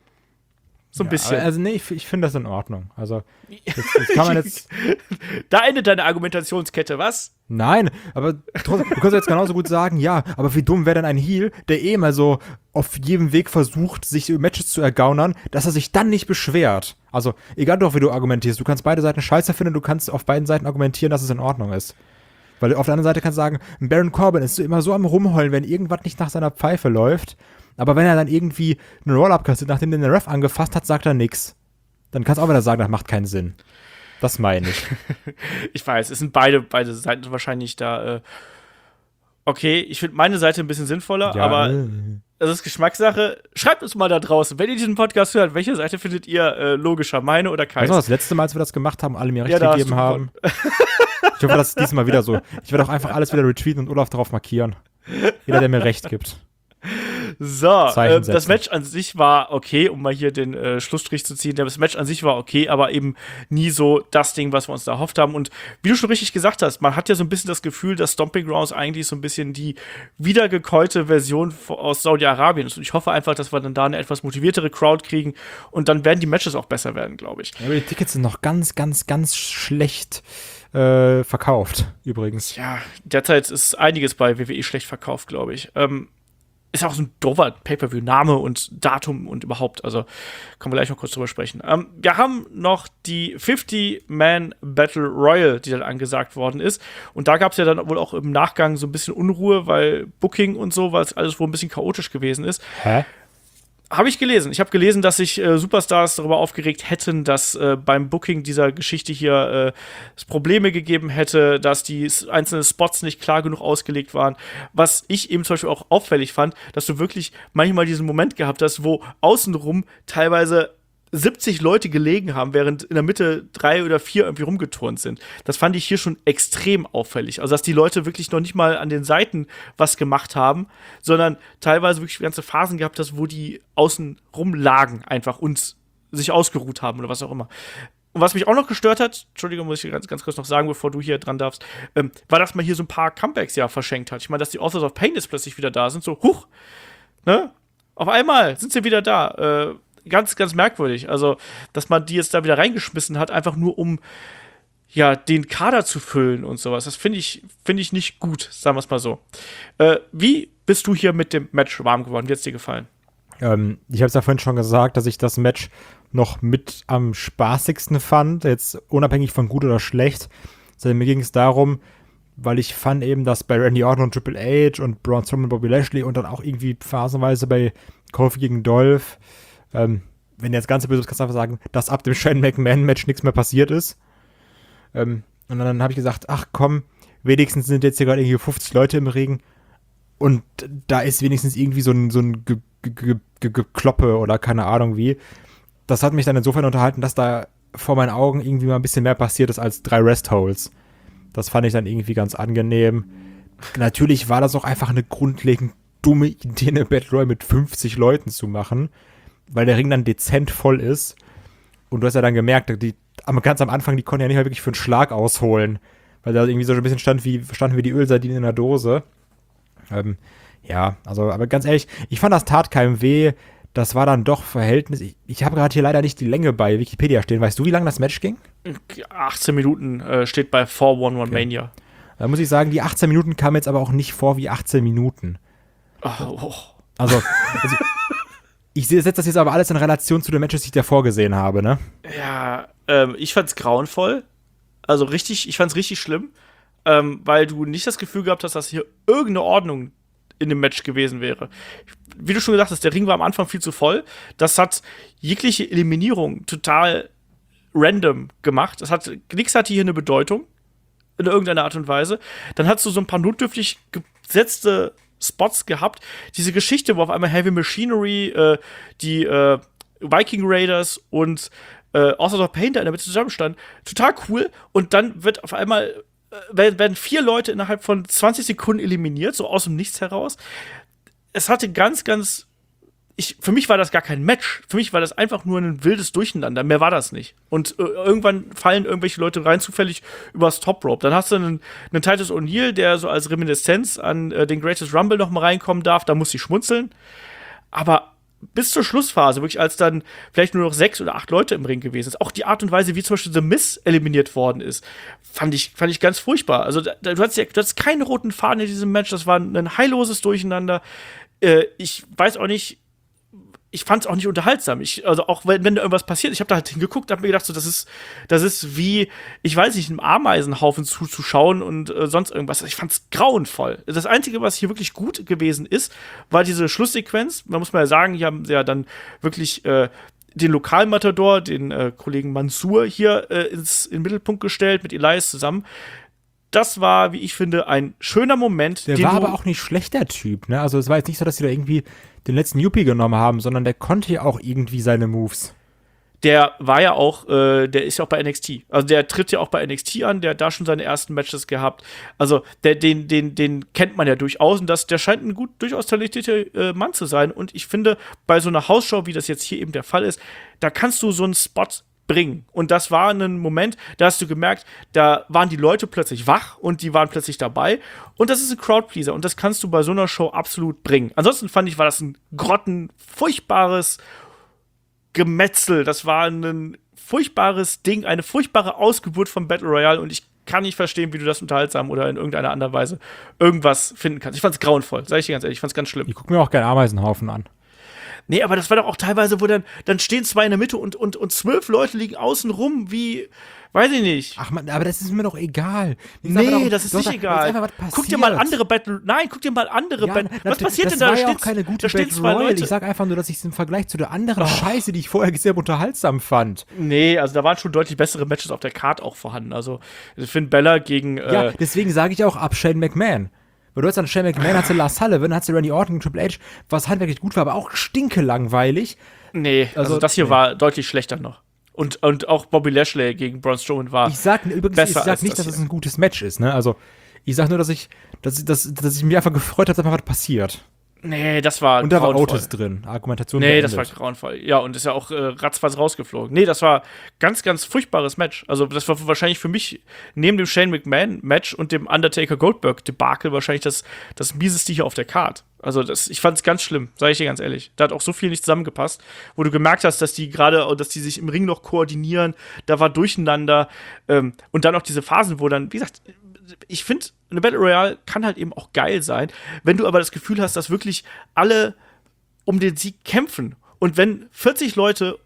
Speaker 2: So ein
Speaker 3: Ja,
Speaker 2: bisschen.
Speaker 3: aber Also nee, ich, ich finde das in Ordnung. Also das, das kann man jetzt.
Speaker 2: Da endet deine Argumentationskette, was?
Speaker 3: Nein, aber trotzdem, du kannst jetzt genauso gut sagen, ja, aber wie dumm wäre denn ein Heel, der eh mal so auf jedem Weg versucht, sich Matches zu ergaunern, dass er sich dann nicht beschwert. Also, egal doch, wie du argumentierst, du kannst beide Seiten scheiße finden, du kannst auf beiden Seiten argumentieren, dass es in Ordnung ist. Weil auf der anderen Seite kannst du sagen, Baron Corbin ist so immer so am Rumheulen, wenn irgendwas nicht nach seiner Pfeife läuft. Aber wenn er dann irgendwie einen Roll-Up kassiert, nachdem den der Ref angefasst hat, sagt er nix. Dann kannst du auch wieder sagen, das macht keinen Sinn. Das meine ich.
Speaker 2: Ich weiß, es sind beide, beide Seiten wahrscheinlich da. Äh okay, ich finde meine Seite ein bisschen sinnvoller,
Speaker 3: Ja,
Speaker 2: aber
Speaker 3: äh.
Speaker 2: das ist Geschmackssache. Schreibt uns mal da draußen, wenn ihr diesen Podcast hört, welche Seite findet ihr äh, logischer, meine oder
Speaker 3: Weißt
Speaker 2: Kais?
Speaker 3: du, das letzte Mal, als wir das gemacht haben, alle mir recht
Speaker 2: Ja, da hast
Speaker 3: gegeben
Speaker 2: du
Speaker 3: haben. Ich hoffe, das ist diesmal wieder so. Ich werde auch einfach alles wieder retweeten und Olaf darauf markieren. Jeder, der mir recht gibt.
Speaker 2: So,
Speaker 3: Zeichen
Speaker 2: äh, das
Speaker 3: setzen.
Speaker 2: Match an sich war okay, um mal hier den äh, Schlussstrich zu ziehen. Das Match an sich war okay, aber eben nie so das Ding, was wir uns da erhofft haben. Und wie du schon richtig gesagt hast, man hat ja so ein bisschen das Gefühl, dass Stomping Grounds eigentlich so ein bisschen die wiedergekäute Version v- aus Saudi-Arabien ist. Und ich hoffe einfach, dass wir dann da eine etwas motiviertere Crowd kriegen und dann werden die Matches auch besser werden, glaube ich.
Speaker 3: Ja, aber die Tickets sind noch ganz, ganz, ganz schlecht äh, verkauft, übrigens.
Speaker 2: Ja, derzeit ist einiges bei W W E schlecht verkauft, glaube ich. Ähm, ist auch so ein doofer Pay-Per-View-Name und Datum und überhaupt. Also können wir gleich noch kurz drüber sprechen. Ähm, wir haben noch die fifty-Man Battle Royal, die dann angesagt worden ist. Und da gab es ja dann wohl auch im Nachgang so ein bisschen Unruhe, weil Booking und so, weil es alles wohl ein bisschen chaotisch gewesen ist.
Speaker 3: Hä?
Speaker 2: Habe ich gelesen. Ich habe gelesen, dass sich äh, Superstars darüber aufgeregt hätten, dass äh, beim Booking dieser Geschichte hier äh, es Probleme gegeben hätte, dass die s- einzelnen Spots nicht klar genug ausgelegt waren. Was ich eben zum Beispiel auch auffällig fand, dass du wirklich manchmal diesen Moment gehabt hast, wo außenrum teilweise siebzig Leute gelegen haben, während in der Mitte drei oder vier irgendwie rumgeturnt sind. Das fand ich hier schon extrem auffällig. Also, dass die Leute wirklich noch nicht mal an den Seiten was gemacht haben, sondern teilweise wirklich ganze Phasen gehabt hast, wo die außen rumlagen einfach und sich ausgeruht haben oder was auch immer. Und was mich auch noch gestört hat, Entschuldigung, muss ich ganz, ganz kurz noch sagen, bevor du hier dran darfst, ähm, war, dass man hier so ein paar Comebacks ja verschenkt hat. Ich meine, dass die Authors of Pain jetzt plötzlich wieder da sind, so, huch, ne? Auf einmal sind sie wieder da. Äh, ganz, ganz merkwürdig. Also, dass man die jetzt da wieder reingeschmissen hat, einfach nur um ja, den Kader zu füllen und sowas. Das finde ich, finde ich nicht gut, sagen wir es mal so. Äh, wie bist du hier mit dem Match warm geworden? Wie hat es dir gefallen?
Speaker 3: Ähm, ich habe es ja vorhin schon gesagt, dass ich das Match noch mit am spaßigsten fand, jetzt unabhängig von gut oder schlecht. Sondern mir ging es darum, weil ich fand eben, dass bei Randy Orton und Triple H und Braun Strowman und Bobby Lashley und dann auch irgendwie phasenweise bei Kofi gegen Dolph, ähm, wenn jetzt ganze böse kannst du einfach sagen, dass ab dem Shane McMahon-Match nichts mehr passiert ist. Ähm, und dann habe ich gesagt, ach komm, wenigstens sind jetzt hier gerade irgendwie fünfzig Leute im Ring und da ist wenigstens irgendwie so ein, so ein Ge- Ge- Ge- Ge- Gekloppe oder keine Ahnung wie. Das hat mich dann insofern unterhalten, dass da vor meinen Augen irgendwie mal ein bisschen mehr passiert ist als drei Rest-Holds. Das fand ich dann irgendwie ganz angenehm. Natürlich war das auch einfach eine grundlegend dumme Idee, eine Battle Royale mit fünfzig Leuten zu machen, weil der Ring dann dezent voll ist. Und du hast ja dann gemerkt, die, am- ganz am Anfang, die konnten ja nicht mal wirklich für einen Schlag ausholen, weil da irgendwie so ein bisschen stand wie, standen wie die Ölsardinen in der Dose. Ähm, ja, also, aber ganz ehrlich, ich fand, das tat keinem weh. Das war dann doch Verhältnis. Ich, ich habe gerade hier leider nicht die Länge bei Wikipedia stehen. Weißt du, wie lange das Match ging?
Speaker 2: achtzehn Minuten äh, steht bei four one one
Speaker 3: Okay.
Speaker 2: Mania.
Speaker 3: Da muss ich sagen, die achtzehn Minuten kamen jetzt aber auch nicht vor wie achtzehn Minuten.
Speaker 2: Oh, oh.
Speaker 3: Also, also ich setze das jetzt aber alles in Relation zu den Matches, die ich davor gesehen habe, ne?
Speaker 2: Ja, ähm, ich fand's grauenvoll. Also richtig, ich fand's richtig schlimm, ähm, weil du nicht das Gefühl gehabt hast, dass hier irgendeine Ordnung in dem Match gewesen wäre. Wie du schon gesagt hast, der Ring war am Anfang viel zu voll. Das hat jegliche Eliminierung total random gemacht. Das hat, nichts hatte hier eine Bedeutung in irgendeiner Art und Weise. Dann hast du so ein paar notdürftig gesetzte Spots gehabt. Diese Geschichte, wo auf einmal Heavy Machinery, äh, die äh, Viking Raiders und äh, Authors of Pain da in der Mitte zusammenstanden, total cool. Und dann wird auf einmal werden, werden vier Leute innerhalb von zwanzig Sekunden eliminiert, so aus dem Nichts heraus. Es hatte ganz, ganz Ich, für mich war das gar kein Match. Für mich war das einfach nur ein wildes Durcheinander. Mehr war das nicht. Und äh, irgendwann fallen irgendwelche Leute rein, zufällig übers Top Rope. Dann hast du einen, einen Titus O'Neil, der so als Reminiszenz an äh, den Greatest Rumble noch mal reinkommen darf. Da muss ich schmunzeln. Aber bis zur Schlussphase, wirklich als dann vielleicht nur noch sechs oder acht Leute im Ring gewesen ist, auch die Art und Weise, wie zum Beispiel The Miz eliminiert worden ist, fand ich, fand ich ganz furchtbar. Also da, du hattest ja, du hattest keinen roten Faden in diesem Match. Das war ein heilloses Durcheinander. Äh, ich weiß auch nicht, ich fand es auch nicht unterhaltsam. Ich, also auch wenn, wenn da irgendwas passiert, ich habe da halt hingeguckt, habe mir gedacht, so das ist, das ist wie, ich weiß nicht, einem Ameisenhaufen zuzuschauen und äh, sonst irgendwas. Ich fand es grauenvoll. Das Einzige, was hier wirklich gut gewesen ist, war diese Schlusssequenz. Man muss mal ja sagen, hier haben sie ja dann wirklich äh, den Lokalmatador, den äh, Kollegen Mansour hier äh, ins, in den Mittelpunkt gestellt, mit Elias zusammen. Das war, wie ich finde, ein schöner Moment.
Speaker 3: Der war aber auch nicht schlecht, der Typ, ne? Also es war jetzt nicht so, dass sie da irgendwie den letzten Yuppie genommen haben, sondern der konnte ja auch irgendwie seine Moves.
Speaker 2: Der war ja auch, äh, der ist ja auch bei N X T. Also der tritt ja auch bei N X T an, der hat da schon seine ersten Matches gehabt. Also der, den, den, den kennt man ja durchaus und das, der scheint ein gut, durchaus talentierter äh, Mann zu sein. Und ich finde, bei so einer Hausshow, wie das jetzt hier eben der Fall ist, da kannst du so einen Spot bringen. Und das war ein Moment, da hast du gemerkt, da waren die Leute plötzlich wach und die waren plötzlich dabei. Und das ist ein Crowdpleaser und das kannst du bei so einer Show absolut bringen. Ansonsten fand ich, war das ein grottenfurchtbares Gemetzel. Das war ein furchtbares Ding, eine furchtbare Ausgeburt von Battle Royale und ich kann nicht verstehen, wie du das unterhaltsam oder in irgendeiner anderen Weise irgendwas finden kannst. Ich fand's grauenvoll, sag ich dir ganz ehrlich, ich fand's ganz schlimm.
Speaker 3: Ich guck mir auch gerne Ameisenhaufen an.
Speaker 2: Nee, aber das war doch auch teilweise, wo dann, dann stehen zwei in der Mitte und, und, und zwölf Leute liegen außen rum, wie, weiß ich nicht.
Speaker 3: Ach man, aber das ist mir doch egal.
Speaker 2: Nee,
Speaker 3: doch,
Speaker 2: das ist
Speaker 3: doch,
Speaker 2: nicht
Speaker 3: da,
Speaker 2: egal.
Speaker 3: ist einfach,
Speaker 2: guck dir mal andere Battle, nein, guck dir mal andere
Speaker 3: ja,
Speaker 2: Battle, was
Speaker 3: das,
Speaker 2: passiert
Speaker 3: das
Speaker 2: denn da?
Speaker 3: Das war
Speaker 2: da
Speaker 3: ja auch
Speaker 2: steht's,
Speaker 3: keine gute
Speaker 2: da stehen
Speaker 3: Battle
Speaker 2: zwei
Speaker 3: Royale.
Speaker 2: Leute.
Speaker 3: Ich sag einfach nur, dass ich es im Vergleich zu der anderen oh. Scheiße, die ich vorher sehr unterhaltsam fand.
Speaker 2: Nee, also da waren schon deutlich bessere Matches auf der Card auch vorhanden. Also Finn Balor gegen äh,
Speaker 3: ja, deswegen sage ich auch ab Shane McMahon. Weil du hast dann Shane McMahon, hast du Lars Sullivan, hast du Randy Orton, Triple H, was handwerklich gut war, aber auch stinkelangweilig.
Speaker 2: Nee, also, also das hier nee. war deutlich schlechter noch. Und, und auch Bobby Lashley gegen Braun Strowman war
Speaker 3: Ich sag übrigens, ich sag nicht, das dass es ein gutes Match ist, ne? Also, ich sag nur, dass ich, dass, dass, dass ich mich einfach gefreut habe, dass mal was passiert.
Speaker 2: Nee, das war
Speaker 3: Und da war Otis drin. Argumentation
Speaker 2: Nee,
Speaker 3: beendet.
Speaker 2: das war grauenvoll. Ja, und ist ja auch äh, ratzfatz rausgeflogen. Nee, das war ganz, ganz furchtbares Match. Also, das war wahrscheinlich für mich neben dem Shane McMahon-Match und dem Undertaker-Goldberg-Debakel wahrscheinlich das, das mieseste hier auf der Card. Also, das, ich fand es ganz schlimm, sage ich dir ganz ehrlich. Da hat auch so viel nicht zusammengepasst, wo du gemerkt hast, dass die gerade, dass die sich im Ring noch koordinieren, da war Durcheinander. Ähm, und dann auch diese Phasen, wo dann, wie gesagt, ich finde, eine Battle Royale kann halt eben auch geil sein, wenn du aber das Gefühl hast, dass wirklich alle um den Sieg kämpfen. Und wenn vierzig Leute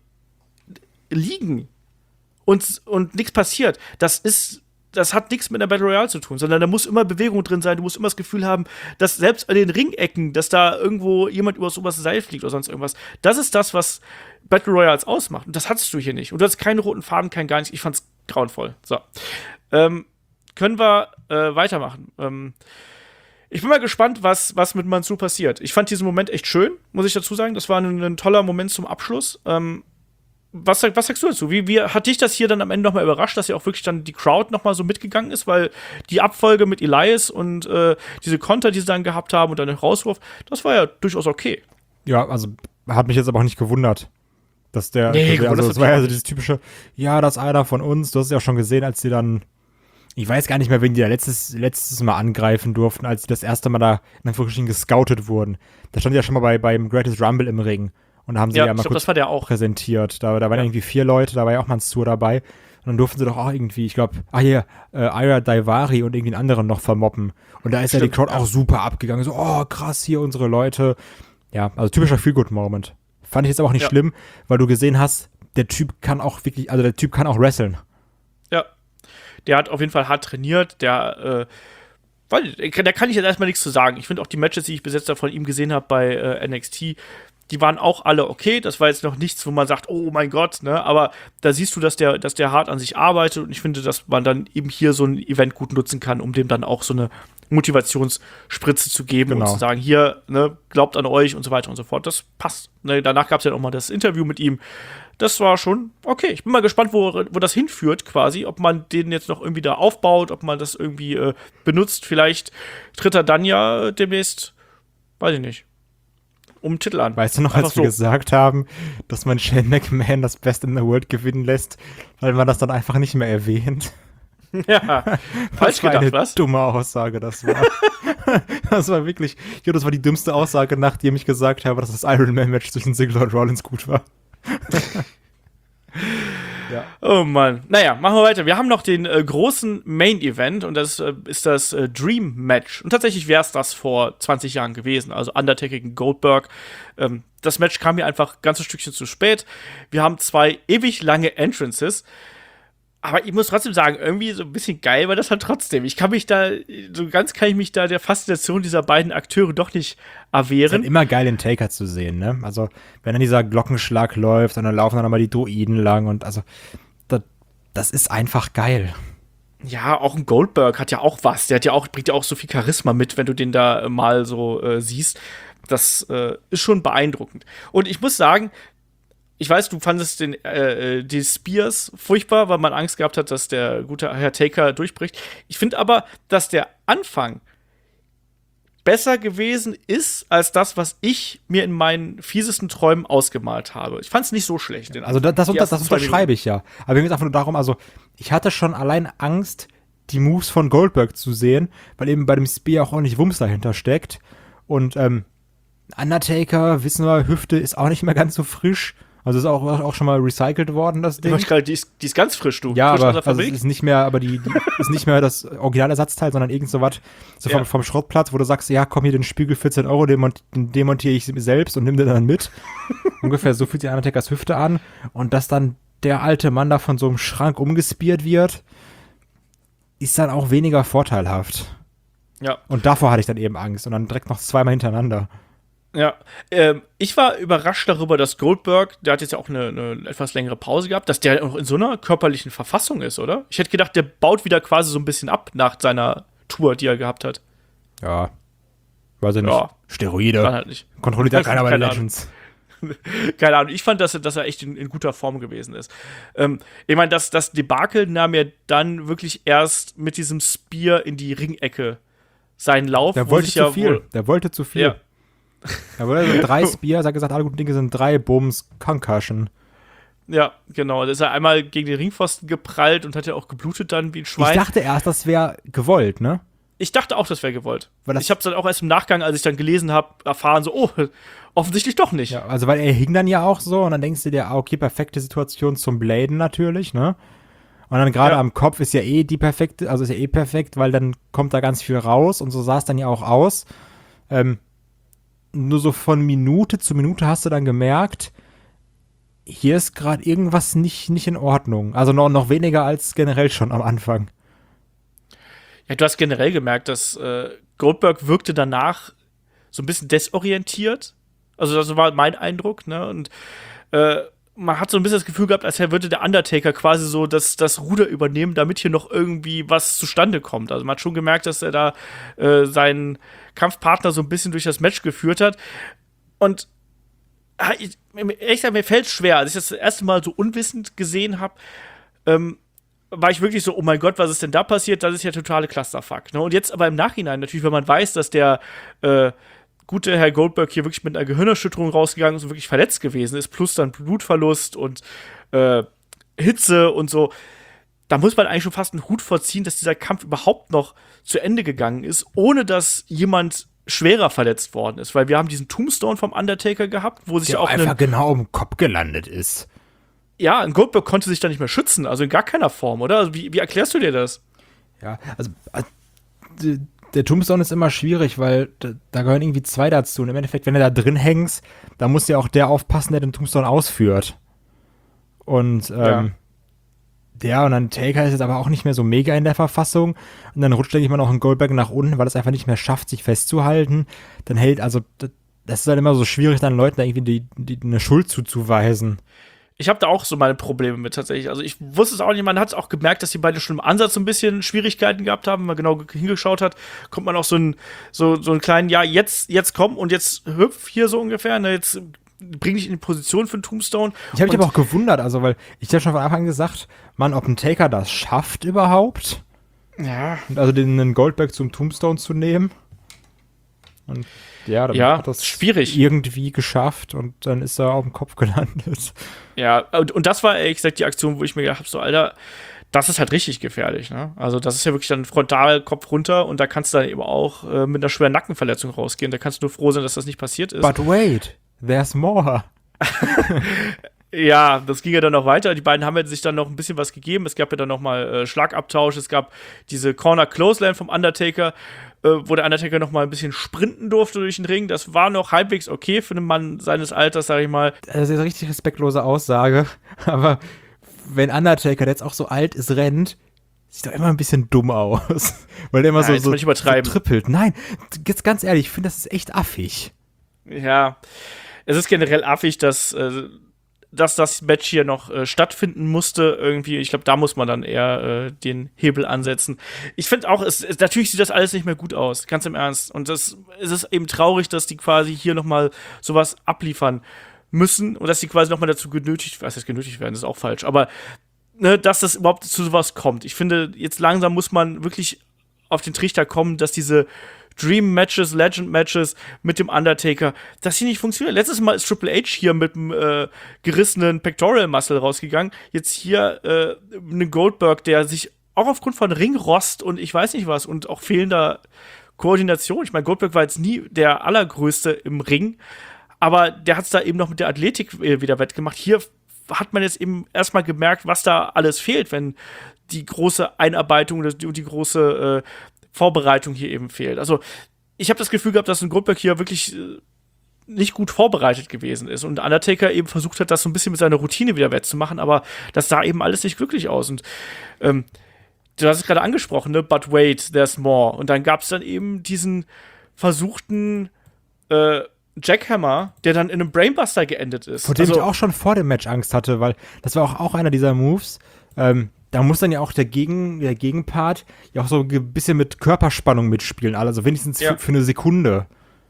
Speaker 2: liegen und, und nichts passiert, das ist, das hat nichts mit einer Battle Royale zu tun, sondern da muss immer Bewegung drin sein, du musst immer das Gefühl haben, dass selbst an den Ringecken, dass da irgendwo jemand über sowas Seil fliegt oder sonst irgendwas. Das ist das, was Battle Royals ausmacht. Und das hattest du hier nicht. Und du hast keinen roten Faden, kein gar nichts. Ich fand's grauenvoll. So. Ähm, Können wir äh, weitermachen. Ähm, ich bin mal gespannt, was, was mit Mansour passiert. Ich fand diesen Moment echt schön, muss ich dazu sagen. Das war ein, ein toller Moment zum Abschluss. Ähm, was, was sagst du dazu? Wie, wie hat dich das hier dann am Ende noch mal überrascht, dass ja auch wirklich dann die Crowd noch mal so mitgegangen ist? Weil die Abfolge mit Elias und äh, diese Konter, die sie dann gehabt haben und dann der Rauswurf, das war ja durchaus okay.
Speaker 3: Ja, also hat mich jetzt aber auch nicht gewundert. Dass der,
Speaker 2: nee,
Speaker 3: der also,
Speaker 2: das,
Speaker 3: das war ja so dieses typische, ja, das ist einer von uns. Du hast es ja auch schon gesehen, als sie dann ich weiß gar nicht mehr, wen die da letztes, letztes Mal angreifen durften, als sie das erste Mal da in Anführungsstrichen gescoutet wurden. Da stand ja schon mal bei, beim Greatest Rumble im Ring. Und da haben sie ja, ja mal
Speaker 2: glaub,
Speaker 3: kurz
Speaker 2: das war der auch.
Speaker 3: präsentiert. Da, da waren
Speaker 2: ja.
Speaker 3: irgendwie vier Leute, da war ja auch Mansour dabei. Und dann durften sie doch auch irgendwie, ich glaube, ah hier, äh, Ira Daivari und irgendwie einen anderen noch vermoppen. Und da ist Stimmt, ja die Crowd ja. auch super abgegangen. So, oh krass, hier unsere Leute. Ja, also typischer Feel-Good-Moment. Fand ich jetzt aber auch nicht ja. schlimm, weil du gesehen hast, der Typ kann auch wirklich, also der Typ kann auch wresteln.
Speaker 2: Ja. Der hat auf jeden Fall hart trainiert, der, äh, weil, da kann ich jetzt erstmal nichts zu sagen. Ich finde auch die Matches, die ich bis jetzt von ihm gesehen habe bei äh, N X T, die waren auch alle okay. Das war jetzt noch nichts, wo man sagt, oh mein Gott, ne? Aber da siehst du, dass der, dass der hart an sich arbeitet. Und ich finde, dass man dann eben hier so ein Event gut nutzen kann, um dem dann auch so eine Motivationsspritze zu geben
Speaker 3: Genau.
Speaker 2: und zu sagen, hier, ne, glaubt an euch und so weiter und so fort. Das passt. Ne? Danach gab es ja noch mal das Interview mit ihm. Das war schon okay. Ich bin mal gespannt, wo, wo das hinführt quasi. Ob man den jetzt noch irgendwie da aufbaut, ob man das irgendwie äh, benutzt. Vielleicht tritt er dann ja demnächst, weiß ich nicht, um den Titel an.
Speaker 3: Weißt du noch,
Speaker 2: Einfach
Speaker 3: als wir
Speaker 2: so.
Speaker 3: gesagt haben, dass man Shane McMahon das Best in the World gewinnen lässt, weil man das dann einfach nicht mehr erwähnt?
Speaker 2: Ja, falsch
Speaker 3: Das war
Speaker 2: gedacht,
Speaker 3: eine
Speaker 2: was?
Speaker 3: dumme Aussage, das war. Das war wirklich, ja, das war die dümmste Aussage, nachdem ich gesagt habe, dass das Iron Man Match zwischen Ziggler und Rollins gut war. Ja.
Speaker 2: Oh Mann. Naja, machen wir weiter. Wir haben noch den äh, großen Main-Event und das äh, ist das äh, Dream-Match. Und tatsächlich wäre es das vor zwanzig Jahren gewesen, also Undertaker gegen Goldberg. Ähm, das Match kam mir einfach ein ganzes Stückchen zu spät. Wir haben zwei ewig lange Entrances. Aber ich muss trotzdem sagen, irgendwie so ein bisschen geil war das halt trotzdem. Ich kann mich da, so ganz kann ich mich da der Faszination dieser beiden Akteure doch nicht
Speaker 3: Es ist
Speaker 2: erwehren.
Speaker 3: halt immer geil, den Taker zu sehen, ne? Also, wenn dann dieser Glockenschlag läuft und dann laufen dann nochmal die Druiden lang und also, das, das ist einfach geil.
Speaker 2: Ja, auch ein Goldberg hat ja auch was. Der hat ja auch, bringt ja auch so viel Charisma mit, wenn du den da äh, mal so äh, siehst. Das äh, ist schon beeindruckend. Und ich muss sagen, ich weiß, du fandest den, äh, die Spears furchtbar, weil man Angst gehabt hat, dass der gute Herr Taker durchbricht. Ich finde aber, dass der Anfang besser gewesen ist als das, was ich mir in meinen fiesesten Träumen ausgemalt habe. Ich fand es nicht so schlecht. den
Speaker 3: Also, das,
Speaker 2: Anfang.
Speaker 3: das,
Speaker 2: Die
Speaker 3: das, das
Speaker 2: ersten zwei
Speaker 3: unterschreibe ich ja. Aber mir geht es einfach nur darum, also, ich hatte schon allein Angst, die Moves von Goldberg zu sehen, weil eben bei dem Spear auch ordentlich Wumms dahinter steckt. Und, ähm, Undertaker, wissen wir, Hüfte ist auch nicht mehr ganz so frisch. Also ist auch, auch schon mal recycelt worden, das Ding.
Speaker 2: Minuten. Die ist, die ist ganz frisch, du.
Speaker 3: Ja,
Speaker 2: frisch aus
Speaker 3: aber
Speaker 2: der
Speaker 3: also es
Speaker 2: Fabrik.
Speaker 3: ist nicht mehr, aber die, die ist nicht mehr das Originalersatzteil, sondern irgend so was so vom,
Speaker 2: Ja.
Speaker 3: vom Schrottplatz, wo du sagst, ja, komm hier, den Spiegel vierzehn Euro, den, mont- den demontiere ich selbst und nimm den dann mit. Ungefähr so fühlt sich Undertakers Hüfte an. Und dass dann der alte Mann da von so einem Schrank umgespiert wird, ist dann auch weniger vorteilhaft.
Speaker 2: Ja.
Speaker 3: Und davor hatte ich dann eben Angst. Und dann direkt noch zweimal hintereinander.
Speaker 2: Ja, ähm, ich war überrascht darüber, dass Goldberg, der hat jetzt ja auch eine, eine etwas längere Pause gehabt, dass der auch in so einer körperlichen Verfassung ist, oder? Ich hätte gedacht, der baut wieder quasi so ein bisschen ab nach seiner Tour, die er gehabt hat.
Speaker 3: Ja. Weiß ich nicht.
Speaker 2: Ja.
Speaker 3: Steroide.
Speaker 2: Dann halt nicht.
Speaker 3: Kontrolliert ja keiner bei den
Speaker 2: Keine Ahnung.
Speaker 3: Legends.
Speaker 2: Keine Ahnung, ich fand, dass, er- dass er echt in, in guter Form gewesen ist. Ähm, ich meine, das, das Debakel nahm ja dann wirklich erst mit diesem Spear in die Ringecke seinen Lauf.
Speaker 3: Der
Speaker 2: wo
Speaker 3: wollte
Speaker 2: sich
Speaker 3: zu
Speaker 2: ja
Speaker 3: viel.
Speaker 2: wohl-
Speaker 3: Der wollte zu viel.
Speaker 2: Ja.
Speaker 3: Er wollte so drei Spears, er hat gesagt, alle guten Dinge sind drei, Bums, Concussion.
Speaker 2: Ja, genau. Da ist er einmal gegen den Ringpfosten geprallt und hat ja auch geblutet dann wie ein Schwein.
Speaker 3: Ich dachte erst, das wäre gewollt, ne?
Speaker 2: Ich dachte auch, das wäre gewollt.
Speaker 3: Weil das-
Speaker 2: Ich habe es dann auch erst im Nachgang, als ich dann gelesen habe, erfahren, so, oh, offensichtlich doch nicht.
Speaker 3: Ja, also weil er hing dann ja auch so und dann denkst du dir, ah, okay, perfekte Situation zum Bladen natürlich, ne? Und dann gerade
Speaker 2: Ja.
Speaker 3: am Kopf ist ja eh die perfekte, also ist ja eh perfekt, weil dann kommt da ganz viel raus und so sah es dann ja auch aus. Ähm, nur so von Minute zu Minute hast du dann gemerkt, hier ist gerade irgendwas nicht, nicht in Ordnung. Also noch, noch weniger als generell schon am Anfang.
Speaker 2: Ja, du hast generell gemerkt, dass äh, Goldberg wirkte danach so ein bisschen desorientiert. Also das war mein Eindruck, ne? Und äh, man hat so ein bisschen das Gefühl gehabt, als würde der Undertaker quasi so das, das Ruder übernehmen, damit hier noch irgendwie was zustande kommt. Also man hat schon gemerkt, dass er da äh, seinen Kampfpartner so ein bisschen durch das Match geführt hat. Und ah, ich, ehrlich gesagt, mir fällt es schwer, als ich das, das erste Mal so unwissend gesehen habe, ähm, war ich wirklich so, oh mein Gott, was ist denn da passiert? Das ist ja totale Clusterfuck. Ne? Und jetzt aber im Nachhinein natürlich, wenn man weiß, dass der äh, gute Herr Goldberg hier wirklich mit einer Gehirnerschütterung rausgegangen ist und wirklich verletzt gewesen ist, plus dann Blutverlust und äh, Hitze und so, da muss man eigentlich schon fast einen Hut vorziehen, dass dieser Kampf überhaupt noch zu Ende gegangen ist, ohne dass jemand schwerer verletzt worden ist. Weil wir haben diesen Tombstone vom Undertaker gehabt, wo sich
Speaker 3: Der
Speaker 2: auch
Speaker 3: einfach
Speaker 2: ein,
Speaker 3: genau im Kopf gelandet ist.
Speaker 2: ja, ein Goldberg konnte sich da nicht mehr schützen, also in gar keiner Form, oder? Also wie, wie erklärst du dir das?
Speaker 3: Ja, also äh, d- der Tombstone ist immer schwierig, weil da, da gehören irgendwie zwei dazu. Und im Endeffekt, wenn du da drin hängst, dann muss ja auch der aufpassen, der den Tombstone ausführt. Und ähm,
Speaker 2: Ja.
Speaker 3: der und dann Taker ist jetzt aber auch nicht mehr so mega in der Verfassung. Und dann rutscht, denke ich mal, noch ein Goldberg nach unten, weil es einfach nicht mehr schafft, sich festzuhalten. Dann hält, also, d- das ist halt immer so schwierig, dann Leuten da irgendwie die, die, eine Schuld zuzuweisen.
Speaker 2: Ich habe da auch so meine Probleme mit tatsächlich. Also ich wusste es auch nicht, man hat es auch gemerkt, dass die beiden schon im Ansatz so ein bisschen Schwierigkeiten gehabt haben. Wenn man genau hingeschaut hat, kommt man auch so einen so, so einen kleinen, ja, jetzt, jetzt komm und jetzt hüpf hier so ungefähr. Ne, jetzt bring dich in die Position für einen Tombstone.
Speaker 3: Ich habe mich aber auch gewundert, also weil ich habe schon von Anfang an gesagt, Mann, ob ein Taker das schafft überhaupt.
Speaker 2: Ja.
Speaker 3: Und also den einen Goldberg zum Tombstone zu nehmen. Und ja, dann
Speaker 2: ja,
Speaker 3: hat das
Speaker 2: schwierig.
Speaker 3: irgendwie geschafft und dann ist er auf dem Kopf gelandet.
Speaker 2: Ja, und, und das war ehrlich gesagt die Aktion, wo ich mir gedacht habe, so, Alter, das ist halt richtig gefährlich, ne? Also das ist ja wirklich dann frontal Kopf runter und da kannst du dann eben auch äh, mit einer schweren Nackenverletzung rausgehen. Da kannst du nur froh sein, dass das nicht passiert ist.
Speaker 3: But wait, there's more.
Speaker 2: Ja, das ging ja dann noch weiter. Die beiden haben ja sich dann noch ein bisschen was gegeben. Es gab ja dann noch mal äh, Schlagabtausch. Es gab diese Corner Clothesline vom Undertaker, äh, wo der Undertaker noch mal ein bisschen sprinten durfte durch den Ring. Das war noch halbwegs okay für einen Mann seines Alters, sag ich mal.
Speaker 3: Das ist eine richtig respektlose Aussage. Aber wenn Undertaker, der jetzt auch so alt ist, rennt, sieht doch immer ein bisschen dumm aus. Weil der immer
Speaker 2: Ja,
Speaker 3: so,
Speaker 2: jetzt
Speaker 3: so,
Speaker 2: mal nicht übertreiben.
Speaker 3: so trippelt. Nein, jetzt ganz ehrlich, ich finde, das ist echt affig.
Speaker 2: Ja, es ist generell affig, dass, äh, dass das Match hier noch äh, stattfinden musste irgendwie. Ich glaube, da muss man dann eher äh, den Hebel ansetzen. Ich finde auch, es, es, natürlich sieht das alles nicht mehr gut aus, ganz im Ernst. Und das, es ist eben traurig, dass die quasi hier noch mal sowas abliefern müssen und dass sie quasi noch mal dazu genötigt, was heißt genötigt werden, das ist auch falsch, aber ne, dass das überhaupt zu sowas kommt. Ich finde, jetzt langsam muss man wirklich auf den Trichter kommen, dass diese Dream-Matches, Legend-Matches mit dem Undertaker, dass die nicht funktionieren. Letztes Mal ist Triple H hier mit einem äh, gerissenen Pectoral-Muscle rausgegangen. Jetzt hier äh, eine Goldberg, der sich auch aufgrund von Ringrost und ich weiß nicht was und auch fehlender Koordination, ich meine, Goldberg war jetzt nie der Allergrößte im Ring, aber der hat es da eben noch mit der Athletik äh, wieder wettgemacht. Hier hat man jetzt eben erstmal gemerkt, was da alles fehlt, wenn die große Einarbeitung und die, die große äh, Vorbereitung hier eben fehlt. Also ich habe das Gefühl gehabt, dass ein Goldberg hier wirklich äh, nicht gut vorbereitet gewesen ist und Undertaker eben versucht hat, das so ein bisschen mit seiner Routine wieder wettzumachen, aber das sah eben alles nicht glücklich aus. Und ähm, du hast es gerade angesprochen, ne? But wait, there's more. Und dann gab es dann eben diesen versuchten äh, Jackhammer, der dann in einem Brainbuster geendet ist.
Speaker 3: Vor dem
Speaker 2: also,
Speaker 3: ich auch schon vor dem Match Angst hatte, weil das war auch, auch einer dieser Moves. Ähm, da muss dann ja auch der, Gegen, der Gegenpart ja auch so ein bisschen mit Körperspannung mitspielen, also wenigstens
Speaker 2: ja.
Speaker 3: für, für eine Sekunde.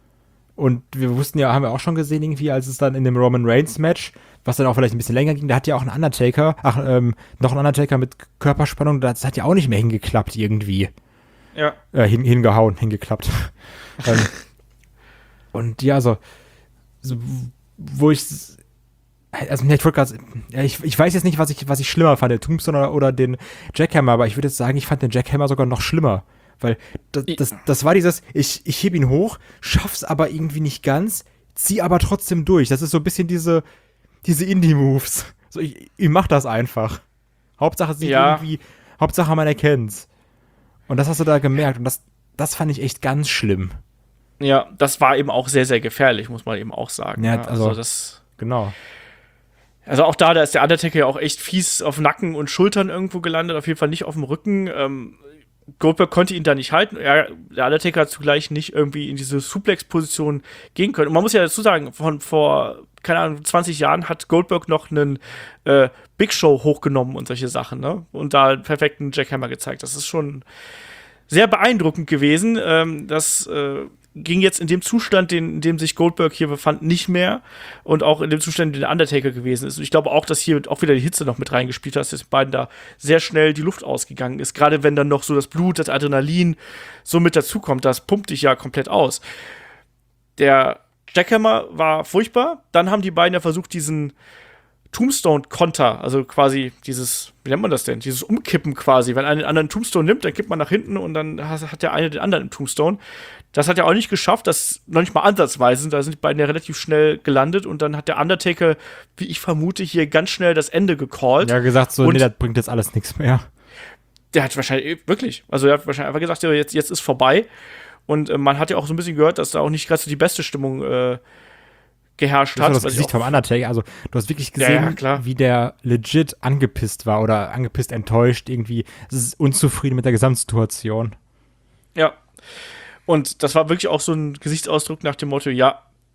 Speaker 3: Und wir wussten ja, haben wir auch schon gesehen, irgendwie, als es dann in dem Roman Reigns Match, was dann auch vielleicht ein bisschen länger ging, da hat ja auch ein Undertaker, ach, ähm, noch ein Undertaker mit Körperspannung, das hat ja auch nicht mehr hingeklappt irgendwie.
Speaker 2: Ja.
Speaker 3: Äh, hin, hingehauen, hingeklappt. ähm, und ja, so, so wo ich also ich wollte gerade, ich, ich weiß jetzt nicht, was ich, was ich schlimmer fand, den Tombstone oder, oder den Jackhammer, aber ich würde jetzt sagen, ich fand den Jackhammer sogar noch schlimmer. Weil das, das, das war dieses, ich, ich heb ihn hoch, schaff's aber irgendwie nicht ganz, zieh aber trotzdem durch. Das ist so ein bisschen diese, diese Indie-Moves. So, ich, ich mach das einfach. Hauptsache sieht
Speaker 2: ja.
Speaker 3: irgendwie, Hauptsache man erkennt's. Und das hast du da gemerkt und das, das fand ich echt ganz schlimm.
Speaker 2: Ja, das war eben auch sehr, sehr gefährlich, muss man eben auch sagen.
Speaker 3: Ja,
Speaker 2: ja,
Speaker 3: also,
Speaker 2: also das
Speaker 3: genau.
Speaker 2: Also auch da, da ist der Undertaker ja auch echt fies auf Nacken und Schultern irgendwo gelandet, auf jeden Fall nicht auf dem Rücken. Ähm, Goldberg konnte ihn da nicht halten. Ja, der Undertaker hat zugleich nicht irgendwie in diese Suplex-Position gehen können. Und man muss ja dazu sagen, von vor, keine Ahnung, zwanzig Jahren hat Goldberg noch einen äh, Big Show hochgenommen und solche Sachen, ne? Und da einen perfekten Jackhammer gezeigt. Das ist schon sehr beeindruckend gewesen. Ähm, das äh, ging jetzt in dem Zustand, den, in dem sich Goldberg hier befand, nicht mehr. Und auch in dem Zustand, in dem der Undertaker gewesen ist. Und ich glaube auch, dass hier auch wieder die Hitze noch mit reingespielt hat, dass den beiden da sehr schnell die Luft ausgegangen ist. Gerade wenn dann noch so das Blut, das Adrenalin so mit dazukommt, das pumpt dich ja komplett aus. Der Jackhammer war furchtbar. Dann haben die beiden ja versucht, diesen Tombstone-Konter, also quasi dieses, wie nennt man das denn? Dieses Umkippen quasi. Wenn einer den anderen Tombstone nimmt, dann kippt man nach hinten und dann hat der eine den anderen im Tombstone. Das hat er auch nicht geschafft, das noch nicht mal ansatzweise. Da sind die beiden ja relativ schnell gelandet und dann hat der Undertaker, wie ich vermute, hier ganz schnell das Ende gecallt.
Speaker 3: Ja, gesagt so,
Speaker 2: und
Speaker 3: nee, das bringt jetzt alles nichts mehr.
Speaker 2: Der hat wahrscheinlich, wirklich, also er hat wahrscheinlich einfach gesagt, ja, jetzt, jetzt ist vorbei. Und äh, man hat ja auch so ein bisschen gehört, dass da auch nicht gerade so die beste Stimmung äh, geherrscht
Speaker 3: das
Speaker 2: hat.
Speaker 3: war das Gesicht vom Undertaker, also du hast wirklich gesehen,
Speaker 2: ja, ja, klar.
Speaker 3: wie der legit angepisst war oder angepisst enttäuscht, irgendwie ist unzufrieden mit der Gesamtsituation.
Speaker 2: Ja. Und das war wirklich auch so ein Gesichtsausdruck nach dem Motto, ja,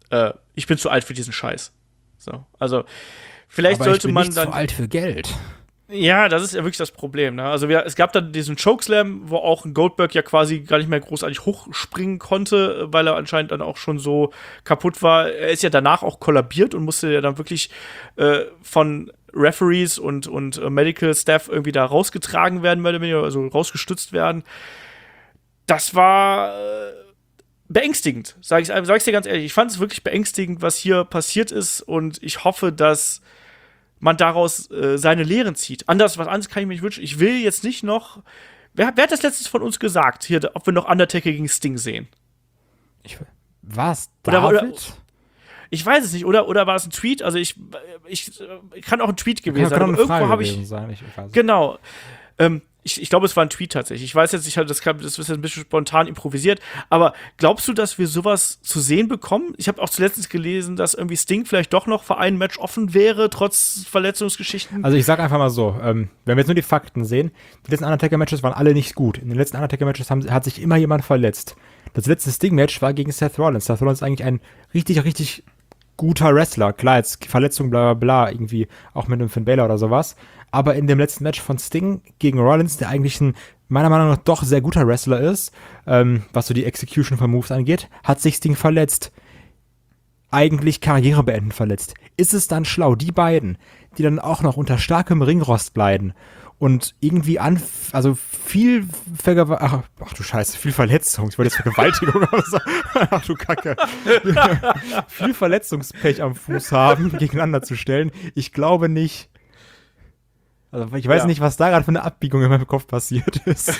Speaker 2: äh, ich bin zu alt für diesen Scheiß. So, also vielleicht
Speaker 3: Aber
Speaker 2: sollte
Speaker 3: ich bin
Speaker 2: man
Speaker 3: nicht
Speaker 2: dann
Speaker 3: zu alt für Geld.
Speaker 2: Ja, das ist ja wirklich das Problem. Ne? Also wir, es gab dann diesen Chokeslam, wo auch ein Goldberg ja quasi gar nicht mehr großartig hochspringen konnte, weil er anscheinend dann auch schon so kaputt war. Er ist ja danach auch kollabiert und musste ja dann wirklich äh, von Referees und, und äh, Medical Staff irgendwie da rausgetragen werden, mehr oder weniger, also rausgestützt werden. Das war äh, beängstigend, sag ich, sag ich dir ganz ehrlich. Ich fand es wirklich beängstigend, was hier passiert ist, und ich hoffe, dass man daraus äh, seine Lehren zieht. Anders, was anderes kann ich mir nicht wünschen. Ich will jetzt nicht noch. Wer, wer hat das letztens von uns gesagt, hier, ob wir noch Undertaker gegen Sting sehen?
Speaker 3: Ich, was?
Speaker 2: Oder,
Speaker 3: David?
Speaker 2: oder, ich weiß es nicht. Oder, oder war es ein Tweet? Also ich, ich, ich kann auch ein Tweet gewesen
Speaker 3: kann,
Speaker 2: sein.
Speaker 3: kann
Speaker 2: Aber irgendwo habe
Speaker 3: ich,
Speaker 2: ich.
Speaker 3: sein. ich, ich weiß
Speaker 2: Genau. Ähm, Ich, ich glaube, es war ein Tweet tatsächlich. Ich weiß jetzt nicht, das, kann, das ist jetzt ein bisschen spontan improvisiert. Aber glaubst du, dass wir sowas zu sehen bekommen? Ich habe auch zuletzt gelesen, dass irgendwie Sting vielleicht doch noch für ein Match offen wäre, trotz Verletzungsgeschichten.
Speaker 3: Also ich sag einfach mal so, ähm, wenn wir jetzt nur die Fakten sehen, die letzten Undertaker-Matches waren alle nicht gut. In den letzten Undertaker-Matches haben, hat sich immer jemand verletzt. Das letzte Sting-Match war gegen Seth Rollins. Seth Rollins ist eigentlich ein richtig, richtig guter Wrestler. Klar, jetzt Verletzung, bla bla bla, irgendwie auch mit einem Finn Balor oder sowas. Aber in dem letzten Match von Sting gegen Rollins, der eigentlich ein, meiner Meinung nach, doch sehr guter Wrestler ist, ähm, was so die Execution von Moves angeht, hat sich Sting verletzt. Eigentlich karrierebeendend verletzt. Ist es dann schlau, die beiden, die dann auch noch unter starkem Ringrost leiden und irgendwie an, also viel Vergew- ach, ach du Scheiße, viel Verletzung, ich wollte jetzt Vergewaltigung sagen. Ach du Kacke. Viel Verletzungspech am Fuß haben, gegeneinander zu stellen. Ich glaube nicht. Also ich weiß
Speaker 2: Ja.
Speaker 3: nicht, was da gerade für eine Abbiegung in meinem Kopf passiert ist.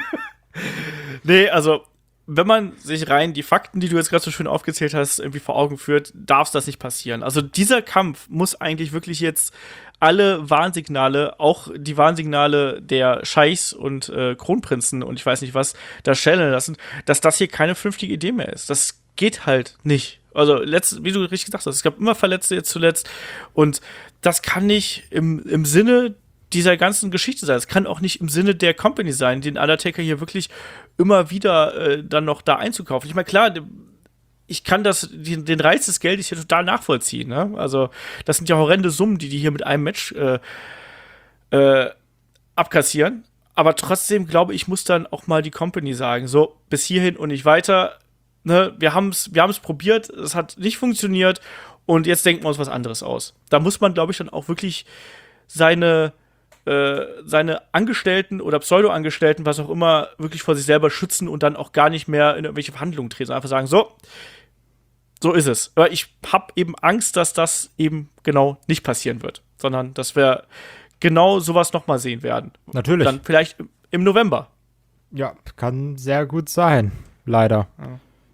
Speaker 2: Nee, also, wenn man sich rein die Fakten, die du jetzt gerade so schön aufgezählt hast, irgendwie vor Augen führt, darf es das nicht passieren. Also, dieser Kampf muss eigentlich wirklich jetzt alle Warnsignale, auch die Warnsignale der Scheichs und äh, Kronprinzen und ich weiß nicht was, da stellen lassen, dass das hier keine vernünftige Idee mehr ist. Das geht halt nicht. Also, letzt, wie du richtig gesagt hast, es gab immer Verletzte jetzt zuletzt, und das kann nicht im, im Sinne dieser ganzen Geschichte sein. Es kann auch nicht im Sinne der Company sein, den Undertaker hier wirklich immer wieder äh, dann noch da einzukaufen. Ich meine, klar, ich kann das, den, den Reiz des Geldes hier total nachvollziehen. Ne? Also, das sind ja horrende Summen, die die hier mit einem Match äh, äh, abkassieren. Aber trotzdem, glaube ich, muss dann auch mal die Company sagen, so, bis hierhin und nicht weiter. Ne? Wir haben es wir haben's probiert, es hat nicht funktioniert, und jetzt denken wir uns was anderes aus. Da muss man, glaube ich, dann auch wirklich seine seine Angestellten oder Pseudo-Angestellten, was auch immer, wirklich vor sich selber schützen und dann auch gar nicht mehr in irgendwelche Verhandlungen treten, sondern einfach sagen, so, so ist es. Aber ich habe eben Angst, dass das eben genau nicht passieren wird, sondern dass wir genau sowas nochmal sehen werden.
Speaker 3: Natürlich.
Speaker 2: Dann vielleicht im November.
Speaker 3: Ja, kann sehr gut sein, leider.
Speaker 2: Ja.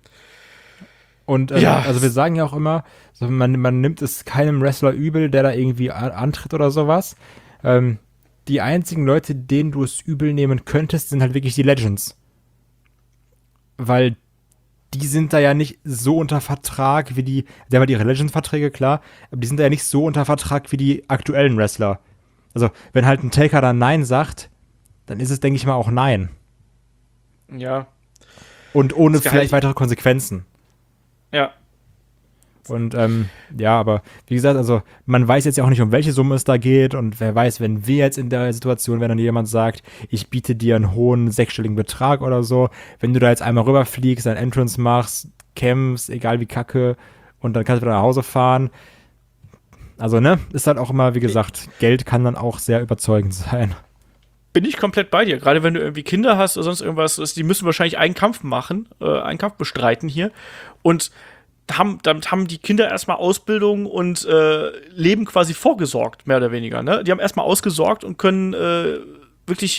Speaker 3: Und ähm,
Speaker 2: Ja.
Speaker 3: also wir sagen ja auch immer, so, man, man nimmt es keinem Wrestler übel, der da irgendwie a- antritt oder sowas. Ähm, die einzigen Leute, denen du es übel nehmen könntest, sind halt wirklich die Legends. Weil die sind da ja nicht so unter Vertrag wie die, die haben halt ihre Legends-Verträge, klar, aber die sind da ja nicht so unter Vertrag wie die aktuellen Wrestler. Also, wenn halt ein Taker dann Nein sagt, dann ist es, denke ich mal, auch Nein.
Speaker 2: Ja.
Speaker 3: Und ohne
Speaker 2: Das Gehalt-
Speaker 3: vielleicht weitere Konsequenzen.
Speaker 2: Ja.
Speaker 3: Und ähm, ja, aber wie gesagt, also man weiß jetzt ja auch nicht, um welche Summe es da geht, und wer weiß, wenn wir jetzt in der Situation, wenn dann jemand sagt, ich biete dir einen hohen sechsstelligen Betrag oder so, wenn du da jetzt einmal rüberfliegst, ein Entrance machst, campst, egal wie kacke, und dann kannst du wieder nach Hause fahren. Also, ne, ist halt auch immer, wie gesagt, Geld kann dann auch sehr überzeugend sein.
Speaker 2: Bin ich komplett bei dir. Gerade wenn du irgendwie Kinder hast oder sonst irgendwas, die müssen wahrscheinlich einen Kampf machen, äh, einen Kampf bestreiten hier. Und haben, damit haben die Kinder erstmal Ausbildung und äh, Leben quasi vorgesorgt, mehr oder weniger. Ne? Die haben erstmal ausgesorgt und können äh, wirklich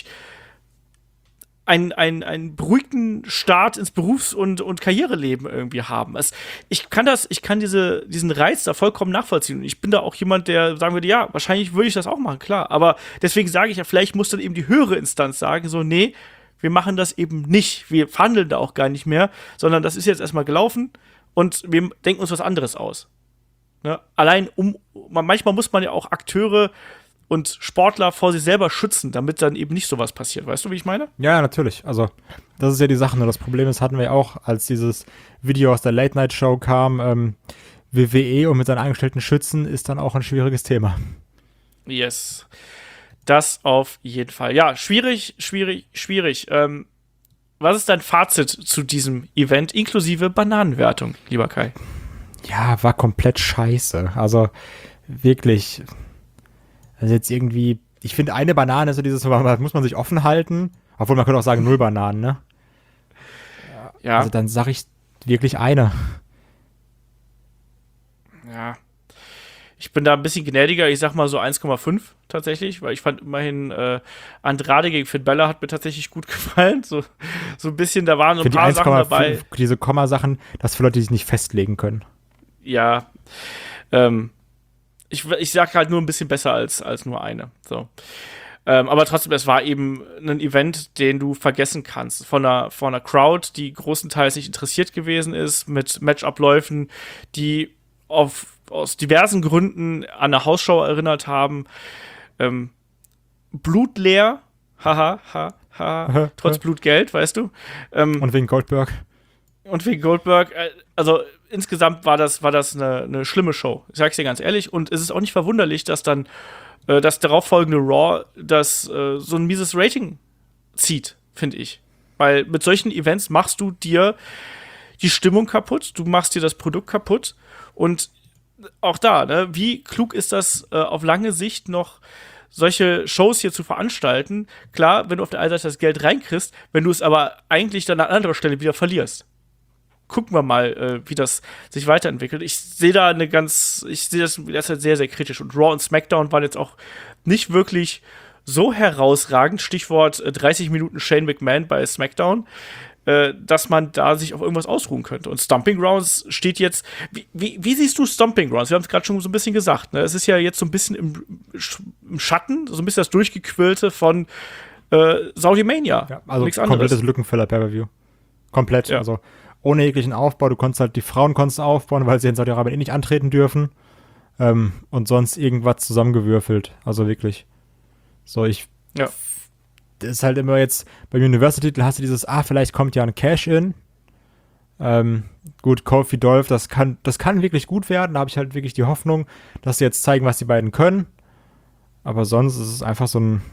Speaker 2: einen, einen, einen beruhigten Start ins Berufs- und, und Karriereleben irgendwie haben. Es, ich kann das, ich kann diese, diesen Reiz da vollkommen nachvollziehen. Und ich bin da auch jemand, der sagen würde, ja, wahrscheinlich würde ich das auch machen, klar. Aber deswegen sage ich ja, vielleicht muss dann eben die höhere Instanz sagen, so, nee, wir machen das eben nicht. Wir verhandeln da auch gar nicht mehr, sondern das ist jetzt erstmal gelaufen. Und wir denken uns was anderes aus. Ne? Allein um, man, manchmal muss man ja auch Akteure und Sportler vor sich selber schützen, damit dann eben nicht sowas passiert. Weißt du, wie ich meine?
Speaker 3: Ja, ja, natürlich. Also, das ist ja die Sache. Nur das Problem ist, hatten wir ja auch, als dieses Video aus der Late-Night-Show kam, ähm, W W E und mit seinen angestellten Schützen ist dann auch ein schwieriges Thema.
Speaker 2: Yes. Das auf jeden Fall. Ja, schwierig, schwierig, schwierig. Ähm, was ist dein Fazit zu diesem Event, inklusive Bananenwertung, lieber Kai?
Speaker 3: Ja, war komplett scheiße. Also, wirklich. Also jetzt irgendwie, ich finde, eine Banane ist so dieses, muss man sich offen halten. Obwohl, man könnte auch sagen, null Bananen, ne?
Speaker 2: Ja.
Speaker 3: Also dann sage ich wirklich eine.
Speaker 2: Ja. Ich bin da ein bisschen gnädiger, ich sag mal so eins Komma fünf tatsächlich, weil ich fand immerhin äh, Andrade gegen Finn Balor hat mir tatsächlich gut gefallen. So, so ein bisschen, da waren so ein paar Sachen dabei.
Speaker 3: Diese Komma-Sachen, das für Leute, die sich nicht festlegen können.
Speaker 2: Ja. Ähm, ich, ich sag halt nur ein bisschen besser als, als nur eine. So. Ähm, aber trotzdem, es war eben ein Event, den du vergessen kannst. Von einer, von einer Crowd, die großenteils nicht interessiert gewesen ist, mit Matchabläufen, die auf, aus diversen Gründen an eine Hausshow erinnert haben. Ähm, blutleer, haha, ha, ha, trotz Blutgeld, weißt du. Ähm,
Speaker 3: und wegen Goldberg.
Speaker 2: Und wegen Goldberg, äh, also insgesamt war das, war das eine, eine schlimme Show. Ich sag's dir ganz ehrlich. Und es ist auch nicht verwunderlich, dass dann äh, das darauffolgende Raw das äh, so ein mieses Rating zieht, finde ich. Weil mit solchen Events machst du dir die Stimmung kaputt, du machst dir das Produkt kaputt. Und auch da, ne, wie klug ist das äh, auf lange Sicht noch, solche Shows hier zu veranstalten? Klar, wenn du auf der einen Seite das Geld reinkriegst, wenn du es aber eigentlich dann an anderer Stelle wieder verlierst. Gucken wir mal, äh, wie das sich weiterentwickelt. Ich sehe da eine ganz, ich sehe das derzeit sehr, sehr kritisch. Und Raw und SmackDown waren jetzt auch nicht wirklich so herausragend. Stichwort äh, dreißig Minuten Shane McMahon bei SmackDown, äh, dass man da sich auf irgendwas ausruhen könnte. Und Stomping Grounds steht jetzt, wie, wie, wie siehst du Stomping Grounds? Wir haben es gerade schon so ein bisschen gesagt, ne? Es ist ja jetzt so ein bisschen im, im Schatten, so ein bisschen das Durchgequillte von äh, Saudi Mania.
Speaker 3: Ja, also
Speaker 2: nichts
Speaker 3: komplettes
Speaker 2: anderes.
Speaker 3: Lückenfüller-Pay-Per-View. Komplett,
Speaker 2: Ja.
Speaker 3: also ohne jeglichen Aufbau. Du konntest halt, die Frauen konntest aufbauen, weil sie in Saudi-Arabien eh nicht antreten dürfen. Ähm, und sonst irgendwas zusammengewürfelt. Also wirklich. So, ich.
Speaker 2: Ja.
Speaker 3: Das ist halt immer jetzt, beim Universal-Titel hast du dieses, ah, vielleicht kommt ja ein Cash-In. Ähm, gut, Kofi Dolph, das kann, das kann wirklich gut werden. Da habe ich halt wirklich die Hoffnung, dass sie jetzt zeigen, was die beiden können. Aber sonst ist es einfach so ein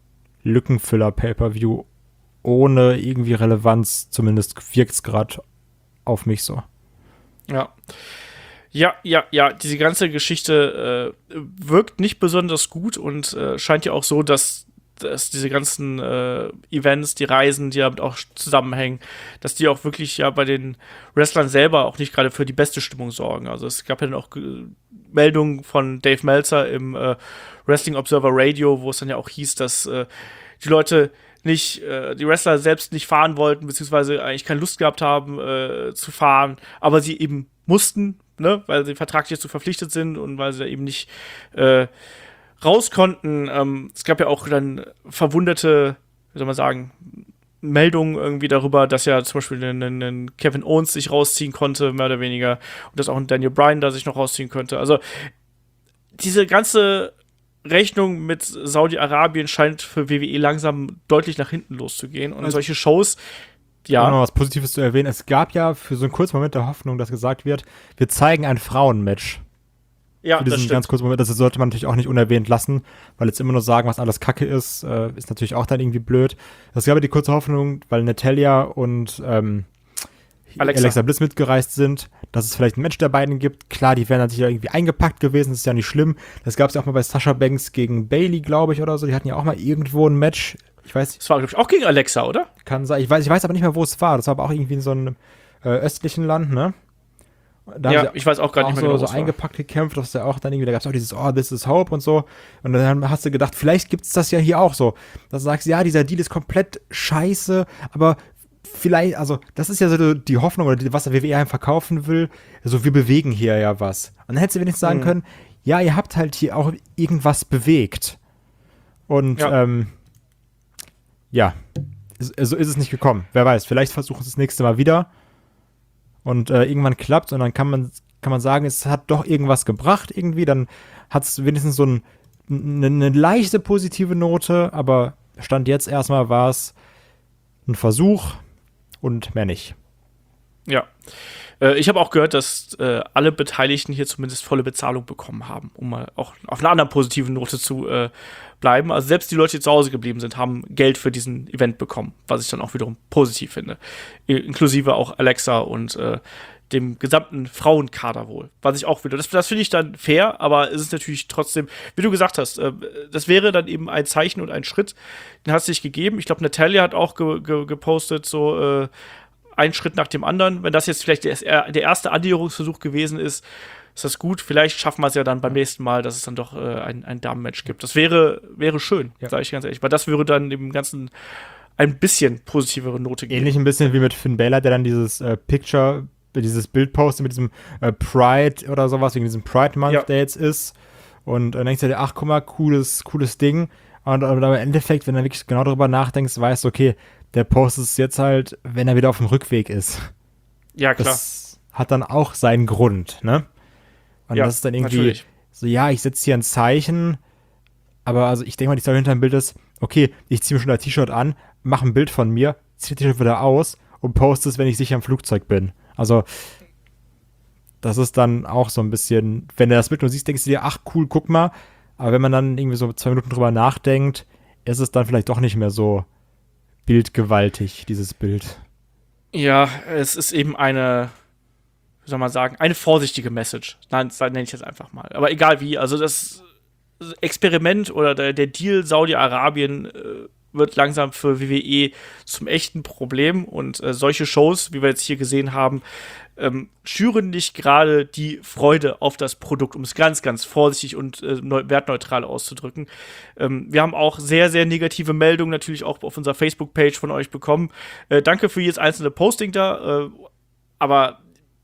Speaker 3: Lückenfüller-Pay-Per-View ohne irgendwie Relevanz. Zumindest wirkt es gerade auf mich so.
Speaker 2: Ja. Ja, ja, ja, diese ganze Geschichte äh, wirkt nicht besonders gut und äh, scheint ja auch so, dass, dass diese ganzen äh, Events, die Reisen, die damit auch zusammenhängen, dass die auch wirklich ja bei den Wrestlern selber auch nicht gerade für die beste Stimmung sorgen. Also es gab ja dann auch äh, Meldungen von Dave Meltzer im äh, Wrestling Observer Radio, wo es dann ja auch hieß, dass äh, die Leute nicht, äh, die Wrestler selbst nicht fahren wollten, beziehungsweise eigentlich keine Lust gehabt haben äh, zu fahren, aber sie eben mussten, ne, weil sie vertraglich dazu verpflichtet sind und weil sie da eben nicht äh, raus konnten. Ähm, es gab ja auch dann verwunderte, wie soll man sagen, Meldungen irgendwie darüber, dass ja zum Beispiel ein, ein Kevin Owens sich rausziehen konnte, mehr oder weniger, und dass auch ein Daniel Bryan da sich noch rausziehen könnte. Also diese ganze Rechnung mit Saudi-Arabien scheint für W W E langsam deutlich nach hinten loszugehen. Und
Speaker 3: also,
Speaker 2: solche Shows, ja.
Speaker 3: Um noch was Positives zu erwähnen, es gab ja für so einen kurzen Moment der Hoffnung, dass gesagt wird, wir zeigen ein Frauenmatch.
Speaker 2: Ja,
Speaker 3: für
Speaker 2: das
Speaker 3: diesen
Speaker 2: stimmt.
Speaker 3: ganz kurzen Moment, das sollte man natürlich auch nicht unerwähnt lassen, weil jetzt immer nur sagen, was alles Kacke ist, äh, ist natürlich auch dann irgendwie blöd. Es gab ja die kurze Hoffnung, weil Natalya und ähm,
Speaker 2: Alexa.
Speaker 3: Alexa Bliss mitgereist sind, dass es vielleicht ein Match der beiden gibt. Klar, die wären natürlich irgendwie eingepackt gewesen, das ist ja nicht schlimm. Das gab es ja auch mal bei Sasha Banks gegen Bayley, glaube ich, oder so. Die hatten ja auch mal irgendwo ein Match. Ich weiß,
Speaker 2: Das war, glaube ich, auch gegen Alexa, oder?
Speaker 3: kann sein. Ich weiß, ich weiß aber nicht mehr, wo es war. Das war aber auch irgendwie in so einem äh, östlichen Land, ne? Da
Speaker 2: Ja,
Speaker 3: haben sie
Speaker 2: ich weiß auch gar nicht mehr
Speaker 3: so,
Speaker 2: genau,
Speaker 3: so
Speaker 2: wo es war.
Speaker 3: eingepackt gekämpft, dass ja auch dann irgendwie, da gab es auch dieses, oh, this is hope und so. Und dann hast du gedacht, vielleicht gibt's das ja hier auch so. Dass du sagst, ja, dieser Deal ist komplett scheiße, aber vielleicht, also, das ist ja so die Hoffnung, oder die, was der W W E einem verkaufen will. Also, wir bewegen hier ja was. Und dann hättest du wenigstens sagen
Speaker 2: Mhm.
Speaker 3: können, ja, ihr habt halt hier auch irgendwas bewegt. Und,
Speaker 2: Ja.
Speaker 3: ähm, ja, so ist es nicht gekommen. Wer weiß, vielleicht versuchen sie es das nächste Mal wieder. Und äh, irgendwann klappt und dann kann man, kann man sagen, es hat doch irgendwas gebracht irgendwie. Dann hat es wenigstens so einen eine, eine leichte positive Note, aber Stand jetzt erstmal war es ein Versuch und mehr nicht.
Speaker 2: Ja. Äh, ich habe auch gehört, dass äh, alle Beteiligten hier zumindest volle Bezahlung bekommen haben, um mal auch auf einer anderen positiven Note zu äh, bleiben. Also selbst die Leute, die zu Hause geblieben sind, haben Geld für diesen Event bekommen, was ich dann auch wiederum positiv finde. I- inklusive auch Alexa und äh, dem gesamten Frauenkader wohl. Was ich auch wieder, das, das finde ich dann fair, aber es ist natürlich trotzdem, wie du gesagt hast, äh, das wäre dann eben ein Zeichen und ein Schritt, den hat es sich gegeben. Ich glaube, Natalia hat auch ge- ge- gepostet, so äh, ein Schritt nach dem anderen. Wenn das jetzt vielleicht der, der erste Annäherungsversuch gewesen ist, ist das gut. Vielleicht schaffen wir es ja dann beim nächsten Mal, dass es dann doch äh, ein, ein Damenmatch gibt. Das wäre, wäre schön,
Speaker 3: Ja.
Speaker 2: sage ich ganz ehrlich, weil das würde dann dem Ganzen ein bisschen positivere Note geben.
Speaker 3: Ähnlich ein bisschen wie mit Finn Balor, der dann dieses äh, Picture, dieses Bild postet mit diesem äh, Pride oder sowas, wegen diesem Pride Month,
Speaker 2: Ja.
Speaker 3: der jetzt ist. Und dann denkst du dir, ach guck mal, cooles, cooles Ding. Und aber im Endeffekt, wenn du wirklich genau darüber nachdenkst, weißt du, okay, der postet es jetzt halt, wenn er wieder auf dem Rückweg ist.
Speaker 2: Ja, klar.
Speaker 3: Das hat dann auch seinen Grund, ne? Und
Speaker 2: Ja,
Speaker 3: das ist dann irgendwie
Speaker 2: natürlich.
Speaker 3: so, ja, ich setze hier ein Zeichen, aber also ich denke mal, die Story hinter dem Bild ist, okay, ich ziehe mir schon ein T-Shirt an, mache ein Bild von mir, ziehe das T-Shirt wieder aus und poste es, wenn ich sicher im Flugzeug bin. Also das ist dann auch so ein bisschen, wenn du das Bild nur siehst, denkst du dir, ach cool, guck mal, aber wenn man dann irgendwie so zwei Minuten drüber nachdenkt, ist es dann vielleicht doch nicht mehr so bildgewaltig, dieses Bild.
Speaker 2: Ja, es ist eben eine, wie soll man sagen, eine vorsichtige Message. Nein, das nenne ich jetzt einfach mal. Aber egal wie, also das Experiment oder der, der Deal Saudi-Arabien äh, wird langsam für W W E zum echten Problem und äh, solche Shows, wie wir jetzt hier gesehen haben, ähm, schüren nicht gerade die Freude auf das Produkt, um es ganz, ganz vorsichtig und äh, neu- wertneutral auszudrücken. Ähm, wir haben auch sehr, sehr negative Meldungen natürlich auch auf unserer Facebook-Page von euch bekommen. Äh, danke für jedes einzelne Posting da, äh, aber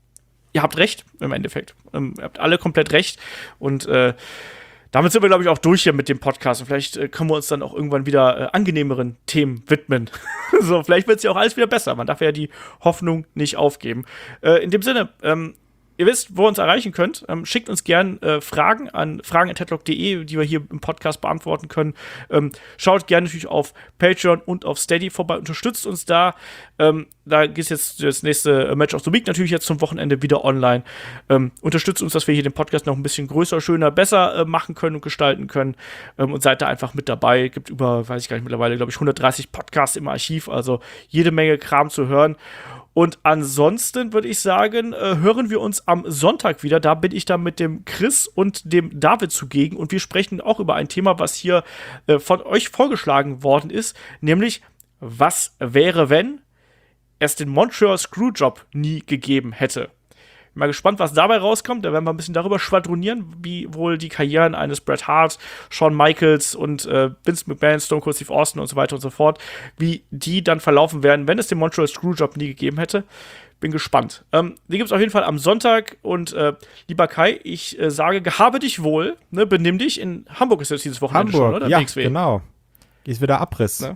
Speaker 2: ihr habt recht im Endeffekt. Ähm, ihr habt alle komplett recht und äh, damit sind wir, glaube ich, auch durch hier mit dem Podcast. Und vielleicht äh, können wir uns dann auch irgendwann wieder äh, angenehmeren Themen widmen. So, vielleicht wird es ja auch alles wieder besser. Man darf ja die Hoffnung nicht aufgeben. Äh, in dem Sinne, ähm, ihr wisst, wo ihr uns erreichen könnt. Ähm, schickt uns gern äh, Fragen an fragen at headlock punkt de, die wir hier im Podcast beantworten können. Ähm, schaut gerne natürlich auf Patreon und auf Steady vorbei. Unterstützt uns da. Ähm, da geht jetzt das nächste Match of the Week natürlich jetzt zum Wochenende wieder online. Ähm, unterstützt uns, dass wir hier den Podcast noch ein bisschen größer, schöner, besser äh, machen können und gestalten können. Ähm, und seid da einfach mit dabei. Gibt über, weiß ich gar nicht, mittlerweile, glaube ich, hundertdreißig Podcasts im Archiv. Also jede Menge Kram zu hören. Und ansonsten würde ich sagen, äh, hören wir uns am Sonntag wieder. Da bin ich dann mit dem Chris und dem David zugegen. Und wir sprechen auch über ein Thema, was hier äh, von euch vorgeschlagen worden ist. Nämlich, was wäre, wenn es den Montreal Screwjob nie gegeben hätte? Bin mal gespannt, was dabei rauskommt. Da werden wir ein bisschen darüber schwadronieren, wie wohl die Karrieren eines Bret Hart, Shawn Michaels und äh, Vince McMahon, Stone Cold Steve Austin und so weiter und so fort, wie die dann verlaufen werden, wenn es den Montreal Screwjob nie gegeben hätte. Bin gespannt. Ähm, die gibt es auf jeden Fall am Sonntag. Und äh, lieber Kai, ich äh, sage, gehabe dich wohl, ne, benimm dich. In Hamburg ist jetzt dieses Wochenende
Speaker 3: Hamburg,
Speaker 2: schon, oder?
Speaker 3: ja,
Speaker 2: W X W.
Speaker 3: genau. Ist wieder Abriss.
Speaker 2: Ne?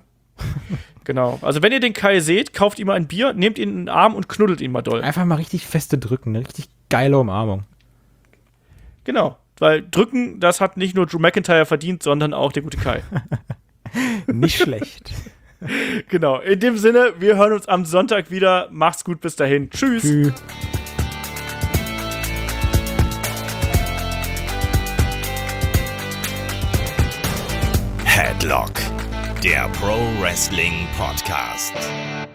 Speaker 2: Genau. Also wenn ihr den Kai seht, kauft ihm ein Bier, nehmt ihn in den Arm und knuddelt ihn mal doll.
Speaker 3: Einfach mal richtig feste drücken, eine richtig geile Umarmung.
Speaker 2: Genau. Weil drücken, das hat nicht nur Drew McIntyre verdient, sondern auch der gute Kai.
Speaker 3: Nicht schlecht.
Speaker 2: Genau. In dem Sinne, wir hören uns am Sonntag wieder. Macht's gut, bis dahin. Tschüss.
Speaker 3: Tschüss.
Speaker 1: Headlock, der Pro Wrestling Podcast.